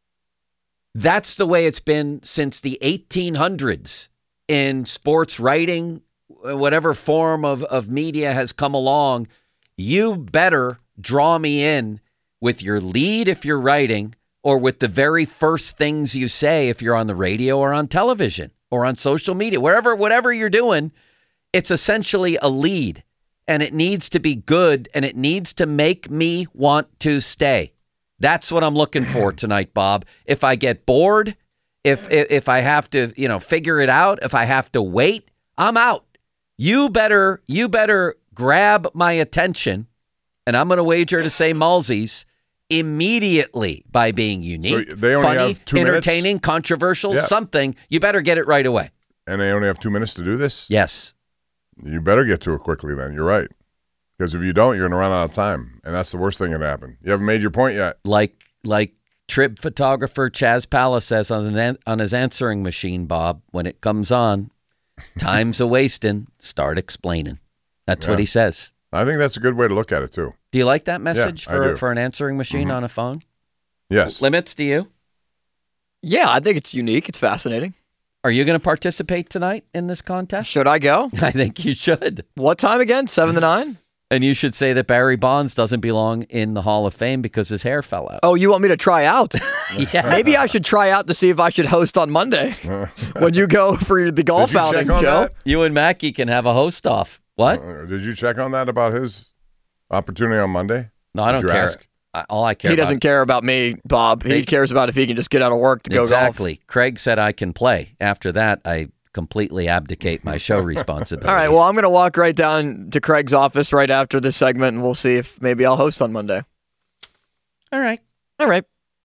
That's the way it's been since the eighteen hundreds in sports writing, whatever form of, of media has come along. You better draw me in with your lead if you're writing, or with the very first things you say if you're on the radio or on television or on social media, wherever, whatever you're doing. It's essentially a lead, and it needs to be good, and it needs to make me want to stay. That's what I'm looking for tonight, Bob. If I get bored, if, if if I have to, you know, figure it out, if I have to wait, I'm out. You better you better grab my attention, and I'm going to wager to say Mulsey's immediately by being unique, So they only funny, have two minutes? entertaining, controversial, Yeah. something. You better get it right away. And they only have two minutes to do this? Yes. You better get to it quickly then. You're right. Because if you don't, you're going to run out of time. And that's the worst thing that can happen. You haven't made your point yet. Like like trib photographer Chaz Palace says on his, an- on his answering machine, Bob, when it comes on, time's a wasting, start explaining. That's what Yeah. he says. I think that's a good way to look at it, too. Do you like that message I for, do. for an answering machine Mhm. on a phone? Yes. Limits, do you? Yeah, I think it's unique. It's fascinating. Are you going to participate tonight in this contest? Should I go? I think you should. What time again? Seven to nine? And you should say that Barry Bonds doesn't belong in the Hall of Fame because his hair fell out. Oh, you want me to try out? Yeah. Maybe I should try out to see if I should host on Monday when you go for the golf Did you outing, check on Joe. that? You and Mackie can have a host off. What? Uh, Did you check on that about his opportunity on Monday? No, I Did don't you care. ask? I, all I care He about doesn't care about me, Bob. He Hey. cares about if he can just get out of work to go golf. Exactly. Craig said I can play. After that, I completely abdicate my show responsibilities. All right, well, I'm going to walk right down to Craig's office right after this segment, and we'll see if maybe I'll host on Monday. all right. All right.